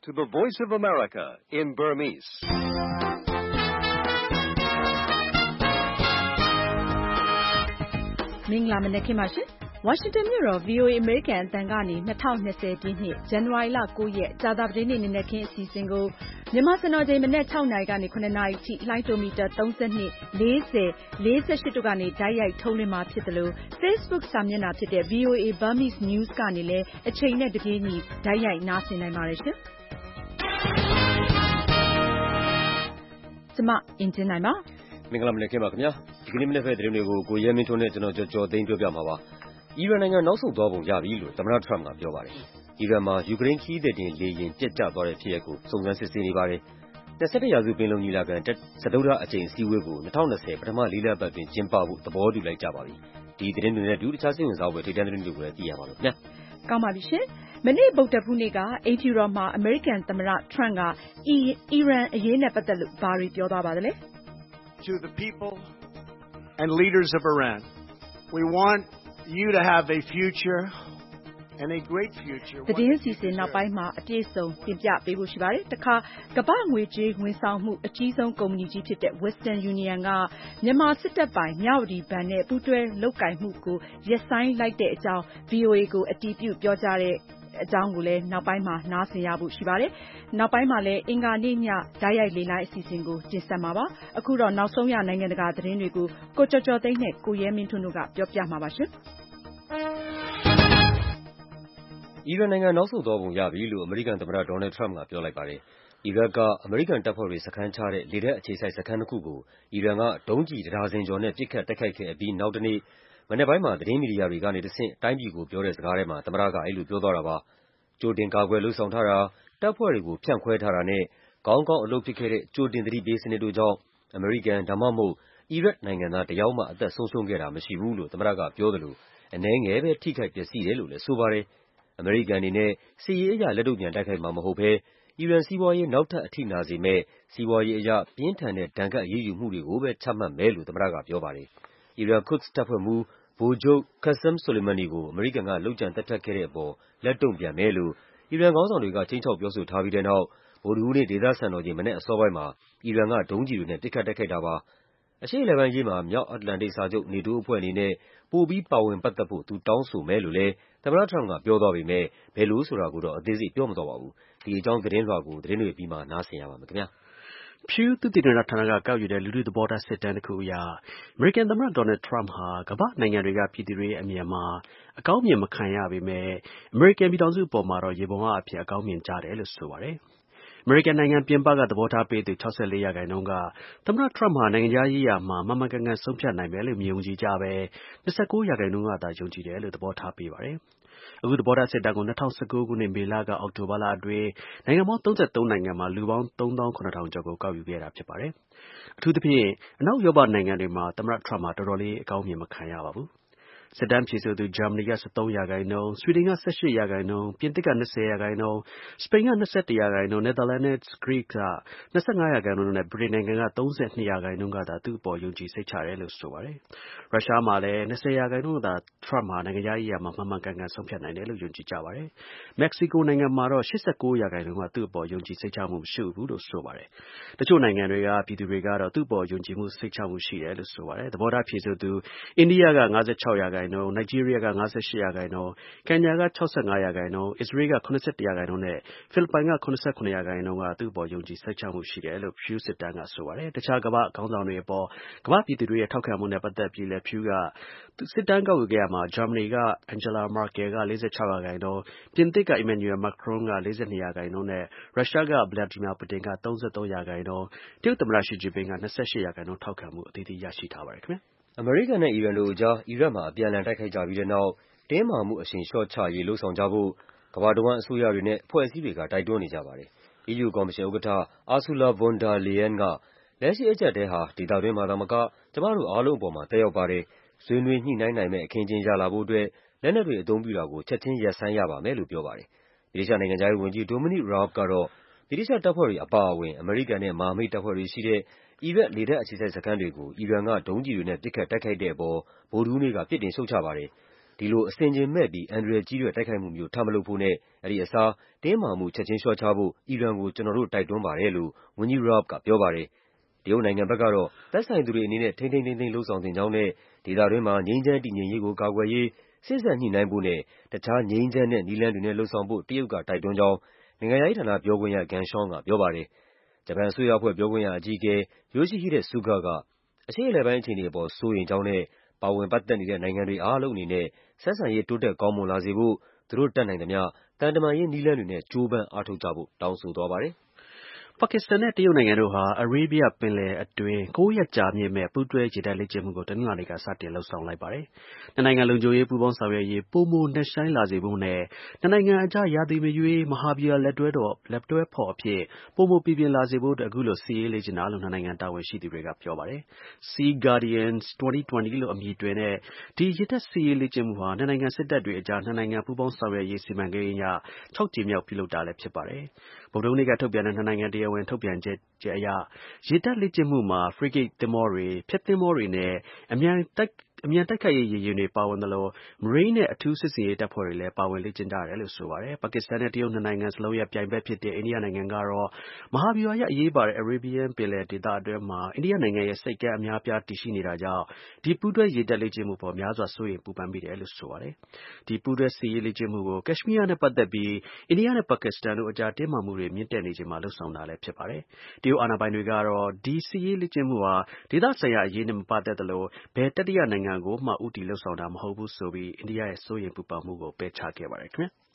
to the Voice of America in Burmese. ။မင်္ဂလာမနက်ခင်းပါရှင်။ ဝါရှင်တန်မြို့တော် VOA အမေရိကန်အသံကနေ2020ပြည့်နှစ် ဇန်နဝါရီလ 9 ရက်ကြာသပတေးနေ့နနက်ခင်းအစီအစဉ်ကိုမြန်မာစံတော်ချိန်မနက် 6 နာရီကနေ 9 နာရီထိလှိုင်းတိုမီတာ32 40 48တို့ကနေတိုက်ရိုက်ထုတ်လွှင့်မှာဖြစ်တယ်လို့ Facebook စာမျက်နှာဖြစ်တဲ့ VOA Burmese News ကနေလည်းအချိန်နဲ့တပြေးညီတိုက်ရိုက်နားဆင်နိုင်ပါတယ်ရှင်။ကျွန်မအင်ဂျင်နိုင်ပါမင်္ဂလာမနက်ခင်းပါခင်ဗျာဒီကနေ့မနက်ဖက်သတင်းတွေကိုကိုရဲမင်းထွန်းနဲ့ကျွန်တော်ကြော်သိန်းပြောပြမှာပါအီရန်နိုင်ငံနောက်ဆုတ်သွားပုံရပြီလို့သမ္မတထရမ့်ကပြောပါတယ်အီရန်မှာယူကရိန်းခီးသည်တင်လေယာဉ်ပြတ်ကျသွားတဲ့ဖြစ်ရပ်ကိုစုံစမ်းစစ်ဆေးနေပါတယ်21ရာစုပင်လုံညီလာခံစတုတ္ထအကြိမ်အစည်းအဝေးကို2020ပထမ4လပတ်တွင်ကျင်းပဖို့သဘောတူလိုက်ကြပါပြီဒီသတင်းတွေနဲ့အတူတခြားစိတ်ဝင်စားဖွယ်ထိပ်တန်းသတင်းတွေကိုလည်းသိရပါလို့ခင်ဗျာကောင်းပါပြီရှင်မနေ့ဗုဒ္ဓဟူးနေ့ကအိမ်ဖြူတော်မှာအမေရိကန်သမ္မတထရမ့်ကအီရန်အရေးနဲ့ပတ်သက်လို့ဘာတွေပြောသွားပါသလဲ To the people and leaders of Iran. We want you to have a future and a great future. သတင်းစီစဉ်နောက်ပိုင်းမှာအပြည့်စုံတင်ပြပေးဖို့ရှိပါတယ်။တခါကမ္ဘာငွေကြေးဝန်ဆောင်မှုအကြီးဆုံးကုမ္ပဏီကြီးဖြစ်တဲ့ Western Union ကမြန်မာစစ်တပ်ပိုင်မြဝတီဘဏ်နဲ့ပူးတွဲလုပ်ကိုင်မှုကိုရပ်ဆိုင်းလိုက်တဲ့အကြောင်း VOA ကိုအတည်ပြုပြောကြားတဲ့အကြောင်းကိုလည်းနောက်ပိုင်းမှာနားဆင်ရဖို့ရှိပါတယ်။နောက်ပိုင်းမှာလည်းအင်္ဂါနေ့ညဓာတ်ရိုက်လေလိုင်းအစီအစဉ်ကိုတင်ဆက်မှာပါ။အခုတော့နောက်ဆုံးရနိုင်ငံတကာသတင်းတွေကိုကိုကျော်သိန်းနဲ့ကိုရဲမင်းထွန်းတို့ကပြောပြမှာပါရှင်။အီရန်နိုင်ငံနောက်ဆုတ်သွားပုံရပြီလို့အမေရိကန်သမ္မတဒေါ်နယ်ထရမ့်ကပြောလိုက်ပါတယ်။အီရတ်ကအမေရိကန်တပ်ဖွဲ့တွေစခန်းချတဲ့လေတပ်အခြေစိုက်စခန်းတစ်ခုကိုအီရန်ကဒုံးကျည်တစ်ဒါဇင်ကျော်နဲ့ပစ်ခတ်တိုက်ခိုက်ခဲ့အပြီးနောက်တနေ့မနေ့ပိုင်းမှာသတင်းမီဒီယာတွေကနေတဆင့်တိုင်းပြည်ကိုပြောတဲ့စကားထဲမှာသမ္မတကအဲ့လိုပြောသွားတာပါ။ကြိုတင်ကာကွယ်လှုပ်ဆောင်ထားတာတပ်ဖွဲ့တွေကိုဖြန့်ခွဲထားတာနဲ့ကောင်းကောင်းအလုပ်ဖြစ်ခဲ့တဲ့ကြိုတင်သတိပေးစနစ်တို့ကြောင့်အမေရိကန်ဒါမှမဟုတ်အီရတ်နိုင်ငံသားတယောက်မှအသက်ဆုံးရှုံးခဲ့တာမရှိဘူးလို့သမ္မတကပြောသလိုအနည်းငယ်ပဲထိခိုက်ပျက်စီးတယ်လို့လည်းဆိုပါတယ်။အမေရိကန်အနေနဲ့စစ်ရေးအရလက်တုံ့ပြန်တိုက်ခိုက်မှာမဟုတ်ဘဲအီရန်စီးပွားရေးနောက်ထပ်အထိနာစေမဲ့စီးပွားရေးအရပြင်းထန်တဲ့ဒဏ်ခတ်အရေးယူမှုတွေကိုပဲချမှတ်မယ်လို့သမ္မတကပြောပါတယ်။အီရန် Quds တပ်ဖွဲ့မှူးဗိုလ်ချုပ် Qasem Soleimani ကိုအမေရိကန်ကလုပ်ကြံသတ်ဖြတ်ခဲ့တဲ့အပေါ်လက်တုံ့ပြန်မယ်လို့အီရန်ခေါင်းဆောင်တွေကခြိမ်းခြောက်ပြောဆိုထားပြီးတဲ့နောက်ဗုဒ္ဓဟူးနေ့ဒေသစံတော်ချိန်မနက်အစောပိုင်းမှာအီရန်ကဒုံးကျည်တွေနဲ့ပစ်ခတ်တိုက်ခိုက်တာပါ။အရှေ့အလယ်ပိုင်းရေးမှာမြောက်အတ္တလန္တိတ်စာချုပ် NATO အဖွဲ့အနေနဲ့ပိုပြီးပါဝင်ပတ်သက်ဖို့သူတောင်းဆိုမယ်လို့လည်းသမ္မတထရမ့်ကပြောသွားပေမဲ့ဘယ်လိုဆိုတာကိုတော့အသေးစိတ်ပြောမသွားပါဘူး။ဒီအကြောင်းသတင်းလွှာကိုသတင်းတွေပြီးမှနားဆင်ရပါမယ်ခင်ဗျာ။ Pew သုတေသနဌာနကကောက်ယူတဲ့လူထုသဘောထားစစ်တမ်းတစ်ခုအရအမေရိကန်သမ္မတဒေါ်နယ်ထရမ့်ဟာကမ္ဘာ့နိုင်ငံတွေကပြည်သူတွေရဲ့အမြင်မှာအကောင်းမြင်မခံရပေမဲ့အမေရိကန်ပြည်ထောင်စုအပေါ်မှာတော့ယေဘုယျအဖြစ်အကောင်းမြင်ကြတယ်လို့ဆိုပါတယ်။အမေရိကန်နိုင်ငံပြင်ပကသဘောထားပေးသူ64%ကသမ္မတထရမ့်ဟာနိုင်ငံခြားရေးရာမှာမှန်မှန်ကန်ကန်ဆုံးဖြတ်နိုင်မယ်လို့မယုံကြည်ကြဘဲ29%ကသာယုံကြည်တယ်လို့သဘောထားပေးပါတယ်။အခုသဘောထားစစ်တမ်းကို2019ခုနှစ်မေလကအောက်တိုဘာလအတွင်းနိုင်ငံပေါင်း33နိုင်ငံမှာလူပေါင်း37,000ကျော်ကိုကောက်ယူခဲ့တာဖြစ်ပါတယ်။အထူးသဖြင့်အနောက်ဥရောပနိုင်ငံတွေမှာသမ္မတထရမ့်ဟာတော်တော်လေးအကောင်းမြင်မခံရပါဘူး။စစ်တမ်းဖြေဆိုသူဂျာမနီက13%ဆွီဒင်က18%ပြင်သစ်က20%စပိန်က21%နယ်သာလန်နဲ့ဂရိက25%နဲ့ဗြိတိန်နိုင်ငံက32%ကသာသူ့အပေါ်ယုံကြည်စိတ်ချတယ်လို့ဆိုပါတယ်။ရုရှားမှာလည်း20%သာထရမ့်ဟာနိုင်ငံခြားရေးရာမှာမှန်မှန်ကန်ကန်ဆုံးဖြတ်နိုင်တယ်လို့ယုံကြည်ကြပါတယ်။မက္ကဆီကိုနိုင်ငံမှာတော့89%ကသူ့အပေါ်ယုံကြည်စိတ်ချမှုမရှိဘူးလို့ဆိုပါတယ်။တချို့နိုင်ငံတွေကပြည်သူတွေကတော့သူ့အပေါ်ယုံကြည်မှုစိတ်ချမှုရှိတယ်လို့ဆိုပါတယ်။သဘောထားဖြေဆိုသူအိန္ဒိယက56%နိုင်ဂျီးရီးယားက58%ကင်ညာက65%အစ္စရေးက81%နဲ့ဖိလစ်ပိုင်က87%ကသူ့အပေါ်ယုံကြည်စိတ်ချမှုရှိတယ်လို့ Pew စစ်တမ်းကဆိုပါတယ်။တခြားကမ္ဘာ့ခေါင်းဆောင်တွေအပေါ်ကမ္ဘာ့ပြည်သူတွေရဲ့ထောက်ခံမှုနဲ့ပတ်သက်ပြီးလည်း Pew ကစစ်တမ်းကောက်ယူခဲ့ရာမှာဂျာမနီက Angela Merkel က46%ပြင်သစ်က Emmanuel Macron က42%နဲ့ရုရှားက Vladimir Putin က33%တရုတ်သမ္မတရှီကျင့်ပင်းက28%ထောက်ခံမှုအသီးသီးရရှိထားပါတယ်ခင်ဗျာအမေရိကန်နဲ့အီရန်တို့အကြားအီရတ်မှာအပြန်အလှန်တိုက်ခိုက်ကြပြီးတဲ့နောက်တင်းမာမှုအရှိန်လျှော့ချရေးလုပ်ဆောင်ကြဖို့ကမ္ဘာတဝန်းအစိုးရတွေနဲ့အဖွဲ့အစည်းတွေကတိုက်တွန်းနေကြပါတယ်။ EU ကော်မရှင်ဥက္ကဋ္ဌ Ursula von der Leyen ကလက်ရှိအကျပ်အတည်းဟာဒေသတွင်းမှာသာမကကျမတို့အားလုံးအပေါ်မှာသက်ရောက်ပါတယ်။ဆွေးနွေးညှိနှိုင်းနိုင်မယ့်အခင်းအကျင်းရလာဖို့အတွက်လက်နက်တွေအသုံးပြုတာကိုချက်ချင်းရပ်ဆိုင်းရပါမယ်လို့ပြောပါတယ်။ဗြိတိသျှနိုင်ငံခြားရေးဝန်ကြီး Dominic Raab ကတော့ဗြိတိသျှတပ်ဖွဲ့တွေအပါအဝင်အမေရိကန်နဲ့မဟာမိတ်တပ်ဖွဲ့တွေရှိတဲ့အီရတ်လေတပ်အခြေစိုက်စခန်းတွေကိုအီရန်ကဒုံးကျည်တွေနဲ့ပစ်ခတ်တိုက်ခိုက်တဲ့အပေါ်ဗုဒ္ဓဟူးနေ့ကပြစ်တင်ရှုတ်ချပါတယ်ဒီလိုအဆင်ခြင်မဲ့ပြီးအန္တရာယ်ကြီးတဲ့တိုက်ခိုက်မှုမျိုးထပ်မလုပ်ဖို့နဲ့အဲဒီအစားတင်းမာမှုချက်ချင်းလျှော့ချဖို့အီရန်ကိုကျနော်တို့တိုက်တွန်းပါတယ်လို့ဝန်ကြီး Raab ကပြောပါတယ်။တရုတ်နိုင်ငံဘက်ကတော့သက်ဆိုင်သူတွေအနေနဲ့ထိန်းထိန်းသိမ်းသိမ်းလုပ်ဆောင်သင့်ကြောင်းနဲ့ဒေသတွင်းမှာငြိမ်းချမ်းတည်ငြိမ်ရေးကိုကာကွယ်ရေးစေ့စပ်ညှိနှိုင်းဖို့နဲ့တခြားငြိမ်းချမ်းတဲ့နည်းလမ်းတွေနဲ့လုပ်ဆောင်ဖို့တရုတ်ကတိုက်တွန်းကြောင်းနိုင်ငံခြားရေးဌာနပြောခွင့်ရ Geng Shuang ကပြောပါတယ်။ဂျပန်အစိုးရအဖွဲ့ပြောခွင့်ရအကြီးအကဲ Yoshihide Suga ကအရှေ့အလယ်ပိုင်းအခြေအနေအပေါ်စိုးရိမ်ကြောင်းနဲ့ပါဝင်ပတ်သက်နေတဲ့နိုင်ငံတွေအားလုံးအနေနဲ့ဆက်ဆံရေးတိုးတက်ကောင်းမွန်လာစေဖို့သူတို့တတ်နိုင်သမျှသံတမန်ရေးနည်းလမ်းတွေနဲ့ကြိုးပမ်းအားထုတ်ကြဖို့တောင်းဆိုသွားပါတယ်။ပါကစ္စတန်နဲ့တရုတ်နိုင်ငံတို့ဟာအာရေးဘီးယားပင်လယ်အတွင်း9 ရက်ကြာမြင့်မယ့်ပူးတွဲရေတပ်လေ့ကျင့်မှုကိုတနင်္လာနေ့ကစတင်လုပ်ဆောင်လိုက်ပါတယ်။နှစ်နိုင်ငံလုံခြုံရေးပူးပေါင်းဆောင်ရွက်ရေးပိုမိုနက်ရှိုင်းလာစေဖို့နဲ့နှစ်နိုင်ငံအကြားရာသီမရွေးမဟာဗျူဟာလက်တွဲဖော်အဖြစ်ပိုမိုပီပြင်လာစေဖို့အခုလိုစစ်ရေးလေ့ကျင့်တာလို့နှစ်နိုင်ငံတာဝန်ရှိသူတွေကပြောပါတယ်။ Sea Guardians 2020လို့အမည်တွင်တဲ့ဒီရေတပ်စစ်ရေးလေ့ကျင့်မှုဟာနှစ်နိုင်ငံစစ်တပ်တွေအကြားနှစ်နိုင်ငံပူးပေါင်းဆောင်ရွက်ရေးစီမံကိန်းအရ6 ကြိမ်မြောက်ပြုလုပ်တာလည်းဖြစ်ပါတယ်။ဗုဒ္ဓဟူးနေ့ကထုတ်ပြန်တဲ့နှစ်နိုင်ငံတရားဝင်ထုတ်ပြန်ချက်အရရေတပ်လေ့ကျင့်မှုမှာ ဖရီးဂိတ်သင်္ဘောတွေ၊ဖျက်သင်္ဘောတွေနဲ့အမြန်တိုက်ခိုက်ရေးရေယာဉ်တွေပါဝင်သလိုမရိန်းနဲ့အထူးစစ်ဆင်ရေးတပ်ဖွဲ့တွေလည်းပါဝင်လေ့ကျင့်ကြတယ်လို့ဆိုပါတယ်။ပါကစ္စတန်နဲ့တရုတ်နှစ်နိုင်ငံစလုံးရဲ့ပြိုင်ဘက်ဖြစ်တဲ့အိန္ဒိယနိုင်ငံကတော့မဟာဗျူဟာအရအရေးပါတဲ့အာရေးဘီးယားပင်လယ်ဒေသအတွင်းမှာအိန္ဒိယနိုင်ငံရဲ့ဆိပ်ကမ်းအများအပြားတည်ရှိနေတာကြောင့်ဒီပူးတွဲရေတပ်လေ့ကျင့်မှုအပေါ်များစွာစိုးရိမ်ပူပန်မိတယ်လို့ဆိုပါတယ်။ဒီပူးတွဲစစ်ရေးလေ့ကျင့်မှုကိုကက်ရှ်မီးယားနဲ့ပတ်သက်ပြီးအိန္ဒိယနဲ့ပါကစ္စတန်တို့အကြားတင်းမာမှုတွေမြင့်တက်နေချိန်မှာလုပ်ဆောင်တာလည်းဖြစ်ပါတယ်။တရုတ်အာဏာပိုင်တွေကတော့ဒီစစ်ရေးလေ့ကျင့်မှုဟာဒေသဆိုင်ရာအရေးနဲ့မပတ်သက်သလိုဘယ်တတိယနိုင်ငံကိုမှဦးတည်လုပ်ဆောင်တာမဟုတ်ဘူးဆိုပြီးအိန္ဒိယရဲ့စိုးရိမ်ပူပန်မှုကိုပယ်ချခဲ့ပါတယ်ခင်ဗျာ။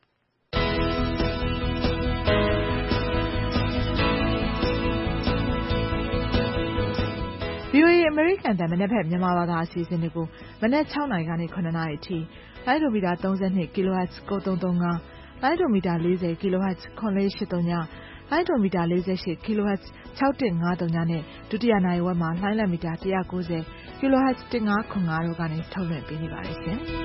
VOA အမေရိကန်အသံမနက်ဖြန်မြန်မာဘာသာအစီအစဉ်တွေကိုမနက် 6 နာရီကနေ 9 နာရီအထိလိုင်းဒိုမီတာ 32 kHz 9335 လိုင်းဒိုမီတာ 40 kHz 9483ည လိုင်းဒိုမီတာ 48 kHz 6153နဲ့ဒုတိယနာရီဝက်မှာလိုင်းလံမီတာ 190 kHz 1505တို့ကနေထုတ်လွှင့်ပေးနေပါတယ်ရှင်။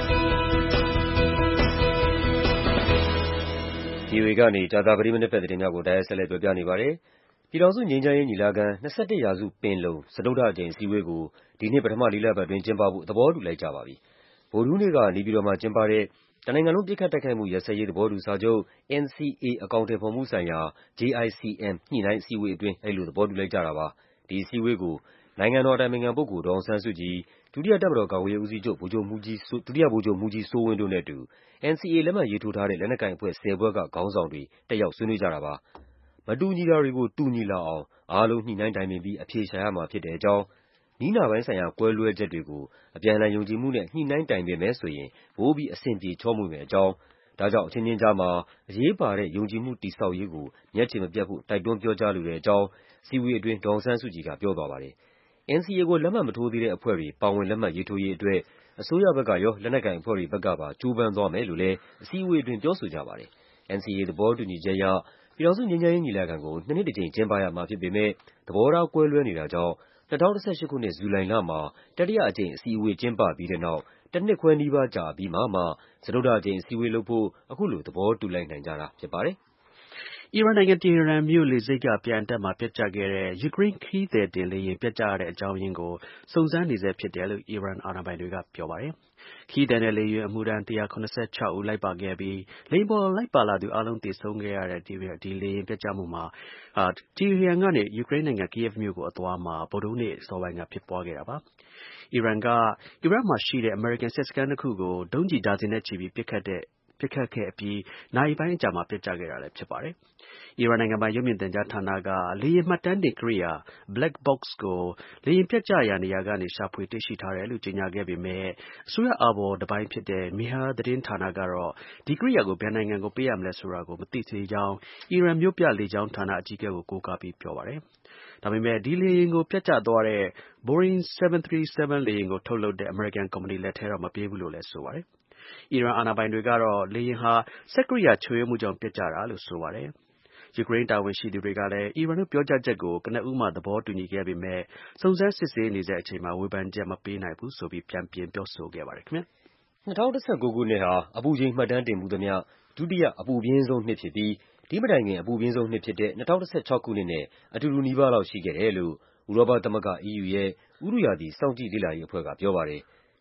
VOA ကနေကြာသပတေးမနက်ဖြန်သတင်းများကိုတိုက်ရိုက်ဆက်လက်ပြောပြနေပါတယ်။ပြည်ထောင်စုငြိမ်းချမ်းရေးညီလာခံ21ရာစုပင်လုံစတုတ္ထအကြိမ်အစည်းအဝေးကိုဒီနှစ်ပထမ4 လပတ်အတွင်းကျင်းပဖို့သဘောတူလိုက်ကြပါပြီ။ဗုဒ္ဓဟူးနေ့ကနေပြည်တော်မှာကျင်းပတဲ့တနိုင်ငံလုံးပစ်ခတ်တိုက်ခိုက်မှုရပ်စဲရေးသဘောတူစာချုပ် NCA အကောင်အထည်ဖော်မှုဆိုင်ရာ JICM ညှိနှိုင်းအစည်းအဝေးအတွင်းအဲဒီလိုသဘောတူလိုက်ကြတာပါ။ဒီအစည်းအဝေးကိုနိုင်ငံတော်အတိုင်ပင်ခံပုဂ္ဂိုလ်ဒေါ်အောင်ဆန်းစုကြည်၊ဒုတိယတပ်မတော်ကာကွယ်ရေးဦးစီးချုပ်ဒုတိယဗိုလ်ချုပ်မှူးကြီးစိုးဝင်းတို့နဲ့အတူ NCA လက်မှတ်ရေးထိုးထားတဲ့လက်နက်ကိုင်အဖွဲ့10ဖွဲ့ကခေါင်းဆောင်တွေတက်ရောက်ဆွေးနွေးကြတာပါ။မတူညီတာတွေကိုတူညီလာအောင်အားလုံးညှိနှိုင်းတိုင်ပင်ပြီးအဖြေရှာရမှာဖြစ်တဲ့အကြောင်း၊နည်းနာပိုင်းဆိုင်ရာကွဲလွဲချက်တွေကိုအပြန်အလှန်ယုံကြည်မှုနဲ့ညှိနှိုင်းတိုင်ပင်မယ်ဆိုရင်ပိုပြီးအဆင်ပြေချောမွေ့မယ့်အကြောင်း၊ဒါကြောင့်အချင်းချင်းကြားမှာအရေးပါတဲ့ယုံကြည်မှုတည်ဆောက်ရေးကိုမျက်ခြေမပြတ်ဖို့တိုက်တွန်းပြောကြားလိုတဲ့အကြောင်းအစည်းအဝေးအတွင်းဒေါ်အောင်ဆန်းစုကြည်ကပြောသွားပါတယ်။ NCA ကိုလက်မှတ်မထိုးသေးတဲ့အဖွဲ့တွေပါဝင်လက်မှတ်ရေးထိုးရေးအတွက်အစိုးရဘက်ကရောလက်နက်ကိုင်အဖွဲ့တွေဘက်ကပါကြိုးပမ်းသွားမယ်လို့လည်းအစည်းအဝေးအတွင်းပြောဆိုကြပါတယ်။ NCA သဘောတူညီချက်အရပြည်ထောင်စုငြိမ်းချမ်းရေးညီလာခံကို2 နှစ်တစ်ကြိမ်ကျင်းပရမှာဖြစ်ပေမယ့်သဘောထားကွဲလွဲနေတာကြောင့်2018ခုနှစ်ဇူလိုင်လမှာတတိယအကြိမ်အစည်းအဝေးကျင်းပပြီးတဲ့နောက်1 နှစ်ခွဲနီးပါးကြာအပြီးမှစတုတ္ထအကြိမ်အစည်းအဝေးလုပ်ဖို့အခုလိုသဘောတူလိုက်နိုင်ကြတာဖြစ်ပါတယ်။အီရန်နိုင်ငံတီဟီရန်မြို့လေဆိပ်ကပျံအတက်မှာပျက်ကျခဲ့တဲ့ယူကရိန်းခရီးသည်တင်လေယာဉ်ပျက်ကျရတဲ့အကြောင်းရင်းကိုစုံစမ်းနေဆဲဖြစ်တယ်လို့အီရန်အာဏာပိုင်တွေကပြောပါတယ်။ခရီးသည်နဲ့လေယာဉ်အမှုထမ်း176ဦးလိုက်ပါခဲ့ပြီးလေယာဉ်ပေါ်လိုက်ပါလာသူအားလုံးသေဆုံးခဲ့ရတဲ့ဒီလေယာဉ်ပျက်ကျမှုမှာတီဟီရန်ကနေယူကရိန်းနိုင်ငံ Kyiv မြို့ကိုအသွားမှာဗုဒ္ဓဟူးနေ့အစောပိုင်းကဖြစ်ပွားခဲ့တာပါ။အီရတ်မှာရှိတဲ့အမေရိကန်စစ်စခန်း2ခုကိုဒုံးကျည်ဒါဇင်နဲ့ချီပြီးပစ်ခတ်ခဲ့အပြီးနာရီပိုင်းအကြာမှာပျက်ကျခဲ့တာလည်းဖြစ်ပါတယ်။အီရန်နိုင်ငံပိုင်ရုပ်မြင်သံကြားဌာနကလေယာဉ်မှတ်တမ်းတင်ကိရိယာ Black Box ကိုလေယာဉ်ပျက်ကျရာနေရာကနေရှာဖွေတွေ့ရှိထားတယ်လို့ကြေညာခဲ့ပေမယ့်အစိုးရအာဘော်တပိုင်းဖြစ်တဲ့ Mehr သတင်းဌာနကတော့ဒီကိရိယာကိုဘယ်နိုင်ငံကိုပေးရမလဲဆိုတာကိုမသိသေးကြောင်းအီရန်မြို့ပြလေကြောင်းဌာနအကြီးအကဲကိုကိုးကားပြီးပြောပါတယ်။ဒါပေမယ့်ဒီလေယာဉ်ကိုပျက်ကျသွားတဲ့ Boeing 737 လေယာဉ်ကိုထုတ်လုပ်တဲ့အမေရိကန်ကုမ္ပဏီလက်ထဲတော့မပေးဘူးလို့လည်းဆိုပါတယ်။အီရန်အာဏာပိုင်တွေကတော့လေယာဉ်ဟာစက်ကိရိယာချို့ယွင်းမှုကြောင့်ပျက်ကျတာလို့ဆိုပါတယ်။ယူကရိန်းတာဝန်ရှိသူတွေကလည်းအီရန်တို့ပြောကြားချက်ကိုကနဦးသဘောတူညီခဲ့ပေမယ့်စုံစမ်းစစ်ဆေးနေဆဲအချိန်မှာဝေဖန်ချက်မပေးနိုင်ဘူးဆိုပြီးပြန်ပြင်ပြောဆိုခဲ့ပါတယ်ခင်ဗျာ။ 2019ခုနှစ်ဟာအပူချိန်မှတ်တမ်းတင်ဖူးသမျှဒုတိယအပူပြင်းဆုံးနှစ်ဖြစ်ပြီးဒီမတိုင်ခင်အပူပြင်းဆုံးနှစ်ဖြစ်တဲ့2016ခုနှစ်နဲ့အတူတူနီးပါးလောက်ရှိခဲ့တယ်လို့ဥရောပသမဂ္ဂ EU ရဲ့ဥတုရာသီစောင့်ကြည့်လေ့လာရေးအဖွဲ့ကပြောပါတယ်။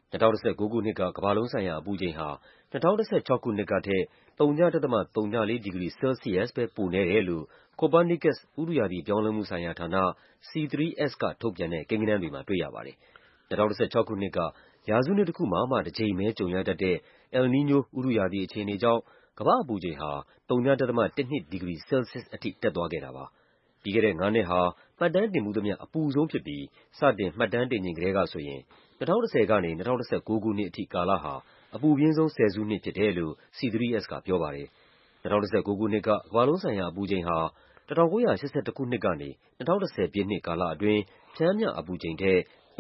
2019 ခုနှစ်က ကမ္ဘာလုံးဆိုင်ရာအပူချိန်ဟာ 2016 ခုနှစ်ကထက် 0.04 ဒီဂရီဆဲလ်ဆီးယပ်စ်ပဲပိုနည်းတယ်လို့ Copernicus ဥတုရာသီပြောင်းလဲမှုဆိုင်ရာဌာန C3S ကထုတ်ပြန်တဲ့ကိန်းဂဏန်းတွေမှာတွေ့ရပါတယ်။ 2016 ခုနှစ်က ရာစုနှစ်တခုမှာမှတစ်ကြိမ်ပဲကြုံရတတ်တဲ့ El Niño ဥတုရာသီအခြေအနေကြောင့် ကမ္ဘာ့အပူချိန်ဟာ 0.12 ဒီဂရီဆဲလ်ဆီးယပ်စ်အထိတက်သွားခဲ့တာပါ။ ပြီးခဲ့တဲ့ 5 နှစ်ဟာ မှတ်တမ်းတင်ဖူးသမျှ အပူဆုံးဖြစ်ပြီး စတင်မှတ်တမ်းတင်ချိန်ကတည်းကဆိုရင် 2010 ကနေ 2019 ခုနှစ်အထိကာလဟာ အပူပြင်းဆုံးဆယ်စုနှစ်ဖြစ်တယ်လို့ C3S ကပြောပါတယ်။ 2019 ခုနှစ်က ကမ္ဘာလုံးဆိုင်ရာအပူချိန်ဟာ 1981 ခုနှစ်ကနေ 2010 ပြည့်နှစ်ကာလအတွင်း ပျမ်းမျှအပူချိန်ထက်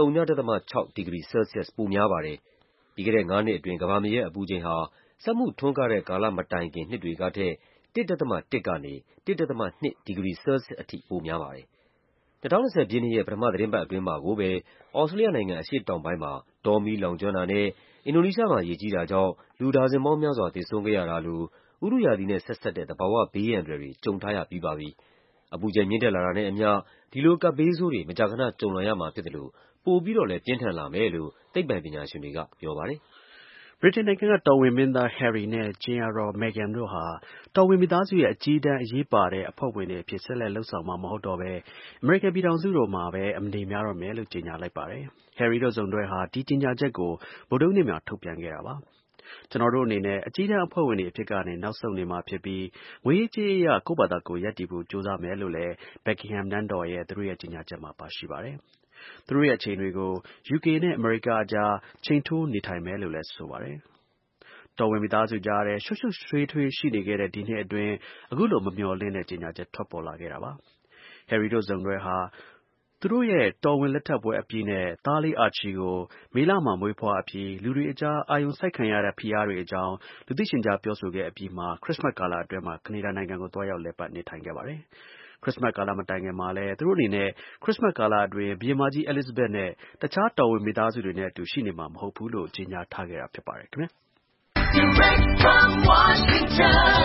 0.6 ဒီဂရီဆဲလ်ဆီးယပ်စ်ပိုများပါတယ်။ ပြီးခဲ့တဲ့ 5 နှစ်အတွင်း ကမ္ဘာမြေရဲ့အပူချိန်ဟာ စက်မှုထွန်းကားတဲ့ကာလမတိုင်ခင်နှစ်တွေကထက် 1.1 ကနေ 1.2 ဒီဂရီဆဲလ်ဆီးယပ်စ်အထိပိုများပါတယ်။ 2020 ပြည့်နှစ်ရဲ့ ပထမသီတင်းပတ်အတွင်းမှာကိုပဲ သြစတြေးလျနိုင်ငံအရှေ့တောင်ပိုင်းမှာ တောမီးလောင်ကျွမ်းတာနဲ့ အင်ဒိုနီးရှားမှာရေကြီးတာကြောင့် လူဒါဇင်ပေါင်းများစွာသေဆုံးခဲ့ရတာလို ဥတုရာသီနဲ့ဆက်စပ်တဲ့ သဘာဝဘေးအန္တရာယ်တွေ ကြုံထားရပြီးပါပြီ။ အပူချိန်မြင့်တက်လာတာနဲ့အမျှ ဒီလိုကပ်ဘေးဆိုးတွေ မကြာခဏကြုံလာရမှာဖြစ်သလို ပိုပြီးတော့လည်း ပြင်းထန်လာမယ်လို့ သိပ္ပံပညာရှင်တွေကပြောပါတယ်။ဗြိတိန်နိုင်ငံက တော်ဝင်မင်းသား Harry နဲ့ ကြင်ယာတော် Meghan တို့ဟာ တော်ဝင်မိသားစုရဲ့ အကြီးတန်း အရေးပါတဲ့ အဖွဲ့ဝင်တွေအဖြစ် ဆက်လက်လုပ်ဆောင်မှာမဟုတ်တော့ဘဲ အမေရိကန်ပြည်ထောင်စုတော်မှာပဲ အနေများတော့မယ်လို့ ကြေညာလိုက်ပါတယ်။ Harry တို့စုံတွဲဟာ ဒီကြေညာချက်ကို ဗုဒ္ဓဟူးနေ့မှာ ထုတ်ပြန်ခဲ့တာပါ။ ကျွန်တော်တို့အနေနဲ့ အကြီးတန်းအဖွဲ့ဝင်တွေအဖြစ်ကနေ နောက်ဆုတ်နေမှာဖြစ်ပြီး ငွေရေးကြေးရေးအရ ကိုယ့်ဘာသာကိုယ်ရပ်တည်ဖို့ ကြိုးစားမယ်လို့လည်း Buckingham နန်းတော်ရဲ့ သူတို့ရဲ့ကြေညာချက်မှာ ပါရှိပါတယ်။ သူတို့ရဲ့အချိန်တွေကို UK နဲ့ အမေရိကအကြား ချိန်ထိုးနေထိုင်မယ်လို့လည်း ဆိုပါတယ်။ တော်ဝင်မိသားစုကြားထဲ ရှုပ်ရှုပ်ထွေးထွေးရှိနေခဲ့တဲ့ ဒီနှစ်အတွင်း အခုလို မမျှော်လင့်တဲ့ ကြေညာချက် ထွက်ပေါ်လာခဲ့တာပါ။ Harry တို့စုံတွဲဟာ သူတို့ရဲ့ တော်ဝင်လက်ထပ်ပွဲအပြီးနဲ့ သားလေး Archie ကို မေလမှာ မွေးဖွားအပြီး လူတွေအကြား အာရုံစိုက်ခံရတဲ့ဖိအားတွေအကြောင်း လူသိရှင်ကြားပြောဆိုခဲ့အပြီးမှာ ခရစ်စမတ်ကာလအတွင်း ကနေဒါနိုင်ငံကို သွားရောက်လည်ပတ်နေထိုင်ခဲ့ပါတယ်။ ခရစ်စမတ်ကာလမတိုင်ခင်မှာလည်း သူတို့အနေနဲ့ ခရစ်စမတ်ကာလအတွင်း ဘုရင်မကြီး Elizabeth နဲ့ တခြားတော်ဝင်မိသားစုတွေနဲ့အတူ ရှိနေမှာမဟုတ်ဘူးလို့ ကြေညာထားခဲ့တာဖြစ်ပါတယ်ခင်ဗျာ။ Direct from Washington,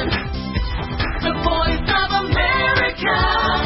the voice of America,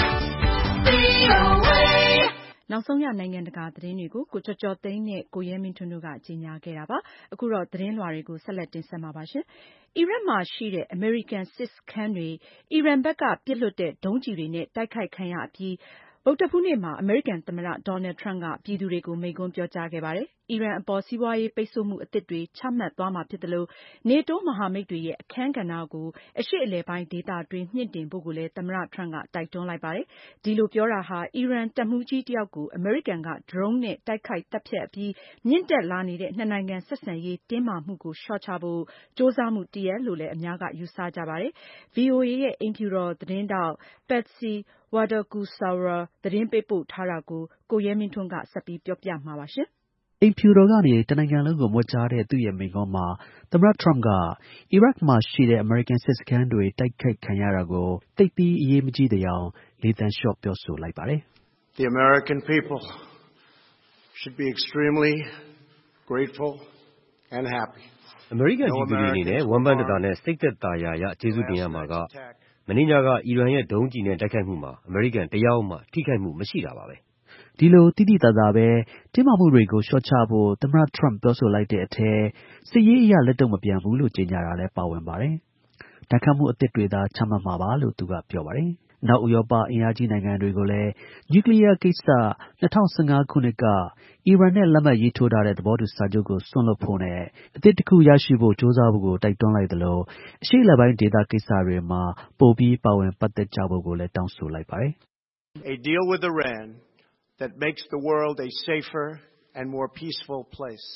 VOA. နောက်ဆုံးရနိုင်ငံတကာသတင်းတွေကို ကိုကျော်ကျော်သိန်းနဲ့ကိုရဲမင်းထွန်းတို့ကကြီးညာခဲ့တာပါ။အခုတော့သတင်းလွှာတွေကိုဆက်လက်တင်ဆက်မှာပါရှင်။အီရတ်မှာရှိတဲ့အမေရိကန်စစ်စခန်းတွေ အီရန်ဘက်ကပစ်လွှတ်တဲ့ဒုံးကျည်တွေနဲ့တိုက်ခိုက်ခံရအပြီး ဗုဒ္ဓဟူးနေ့မှာ အမေရိကန်သမ္မတ Donald Trump ကပြည်သူတွေကိုမိန့်ခွန်းပြောကြားခဲ့ပါတယ်။အီရန်အပေါ်စီးပွားရေးပိတ်ဆို့မှုအသစ်တွေချမှတ်သွားမှာဖြစ်သလို NATO မဟာမိတ်တွေရဲ့အခန်းကဏ္ဍကို အရှေ့အလယ်ပိုင်းဒေသတွင်းမြှင့်တင်ဖို့ကိုလည်းသမ္မတ Trump ကတိုက်တွန်းလိုက်ပါတယ်။ဒီလိုပြောတာဟာ အီရန်တပ်မှူးကြီးတယောက်ကို အမေရိကန်က ဒရုန်းနဲ့တိုက်ခိုက်သတ်ဖြတ်အပြီး မြင့်တက်လာနေတဲ့ နှစ်နိုင်ငံဆက်ဆံရေးတင်းမာမှုကိုလျှော့ချဖို့ ကြိုးစားမှုတရပ်လို့လည်း အများကယူဆကြပါတယ်။ VOA ရဲ့အိမ်ဖြူတော်သတင်းထောက် Patsy Widakuswara သတင်းပေးပို့ထားတာကို ကိုရဲမင်းထွန်းက ဆက်ပြီးပြောပြမှာပါ။အိမ်ဖြူတော်ကနေ တစ်နိုင်ငံလုံးကိုမြွက်ကြားတဲ့ သူ့ရဲ့မိန့်ခွန်းမှာ သမ္မတ Trump က အီရတ်မှာရှိတဲ့ အမေရိကန်စစ်စခန်းတွေ တိုက်ခိုက်ခံရတာကို သိပ်ပြီးအရေးမကြီးသယောင် လေသံလျှော့ပြောဆိုလိုက်ပါတယ်။ The American people should be extremely grateful and happy. အမေရိကန်ပြည်သူတွေအနေနဲ့ဝမ်းပန်းတသာနဲ့စိတ်သက်သာရာရကျေးဇူးတင်ရမှာက မနေ့ညကအီရန်ရဲ့ဒုံးကျည်နဲ့တိုက်ခိုက်မှုမှာ အမေရိကန်တယောက်မှထိခိုက်မှုမရှိတာပါပဲ။ဒီလိုသိသိသာသာပဲတင်းမာမှုတွေကိုလျှော့ချဖို့ သမ္မတ Trump ပြောဆိုလိုက်တဲ့အထဲ စစ်ရေးအရလက်တုံ့မပြန်ဘူးလို့ကြေညာတာလည်းပါဝင်ပါတယ်။ဒဏ်ခတ်မှုအသစ်တွေသာချမှတ်မှာပါလို့သူကပြောပါတယ်။ အနောက်ဥရောပအင်အားကြီးနိုင်ငံတွေကိုလည်း နျူကလီးယားကိစ္စ 2015 ခုနှစ်က အီရန်နဲ့လက်မှတ်ရေးထိုးထားတဲ့ သဘောတူစာချုပ်ကိုစွန့်လွှတ်ဖို့နဲ့ အသစ်တစ်ခုရရှိဖို့ကြိုးစားဖို့ကိုတိုက်တွန်းလိုက်သလို အရှေ့အလယ်ပိုင်းဒေသကိစ္စတွေမှာ ပိုပြီးပါဝင်ပတ်သက်ကြဖို့ကိုလည်းတောင်းဆိုလိုက်ပါတယ်။ A deal with Iran that makes the world a safer and more peaceful place.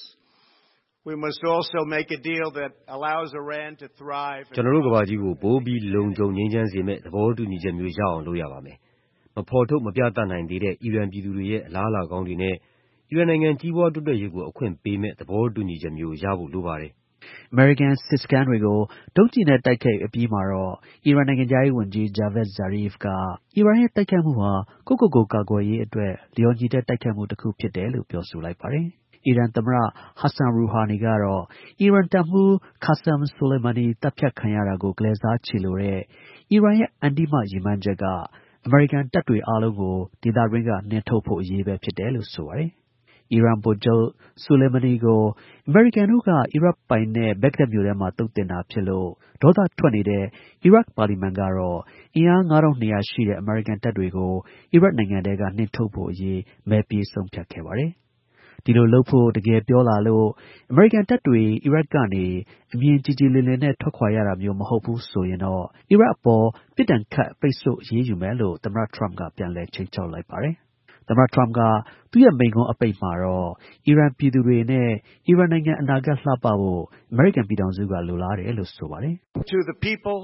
We must also make a deal that allows Iran to thrive. ကျွန်တော်တို့ကမ္ဘာကြီးကိုပိုပြီးလုံခြုံငြိမ်းချမ်းစေမယ့်သဘောတူညီချက်မျိုးရအောင်လုပ်ရပါမယ်။မဖော်ထုတ်မပြသနိုင်သေးတဲ့အီရန်ပြည်သူတွေရဲ့အလားအလာကောင်းတွေနဲ့အီရန်နိုင်ငံကြီးပွားတိုးတက်ရေးကိုအခွင့်ပေးမယ့်သဘောတူညီချက်မျိုးရဖို့လိုပါတယ်။အမေရိကန်စစ်စခန်းတွေကိုဒုံးကျည်နဲ့တိုက်ခိုက်အပြီးမှာတော့ အီရန်နိုင်ငံခြားရေးဝန်ကြီး Javad Zarif က အီရန်ရဲ့တိုက်ခိုက်မှုဟာ ကိုယ့်ကိုယ်ကိုကာကွယ်ရေးအတွက် လျော်ညီတဲ့တိုက်ခိုက်မှုတစ်ခုဖြစ်တယ်လို့ပြောဆိုလိုက်ပါတယ်။ အီရန်သမ္မတ Hassan Rouhani ကတော့ အီရန်တပ်မှူး Qasem Soleimani သတ်ဖြတ်ခံရတာကို ကလဲစားချေလိုတဲ့ အီရန်ရဲ့အန္တိမရည်မှန်းချက်က အမေရိကန်တပ်တွေအားလုံးကို ဒေသတွင်းကနှင်ထုတ်ဖို့အရေးပဲဖြစ်တယ်လို့ဆိုပါတယ်။အီရန်ဗိုလ်ချုပ် Soleimani ကို အမေရိကန်တို့က အီရတ်ပိုင်နက် ဘဂ္ဂဒက်မြို့ထဲမှာ သုတ်သင်တာဖြစ်လို့ ဒေါသထွက်နေတဲ့ အီရတ်ပါလီမန်ကတော့ အင်အား 5,200 ရှိတဲ့ အမေရိကန်တပ်တွေကို အီရတ်နိုင်ငံထဲက နှင်ထုတ်ဖို့အရေး မဲပေးဆုံးဖြတ်ခဲ့ပါတယ်။ ဒီလိုလုပ်ဖို့ တကယ်ပြောလာလို့ အမေရိကန်တပ်တွေ အီရတ်ကနေ အမြင်ကြည်ကြည်လင်လင်နဲ့ ထွက်ခွာရတာမျိုး မဟုတ်ဘူးဆိုရင်တော့ အီရတ်အပေါ် ပြစ်ဒဏ်ခတ် ပိတ်ဆို့အရေးယူမယ်လို့ သမ္မတ ထရမ့်က ပြန်လည် ခြိမ်းခြောက်လိုက်ပါတယ်။ သမ္မတ ထရမ့်က သူ့ရဲ့ မိန့်ခွန်းအပိတ်မှာတော့ အီရန်ပြည်သူတွေနဲ့ အီရန်နိုင်ငံ အနာဂတ် လှပဖို့ အမေရိကန်ပြည်ထောင်စုက လိုလားတယ်လို့ ဆိုပါတယ်။ To the people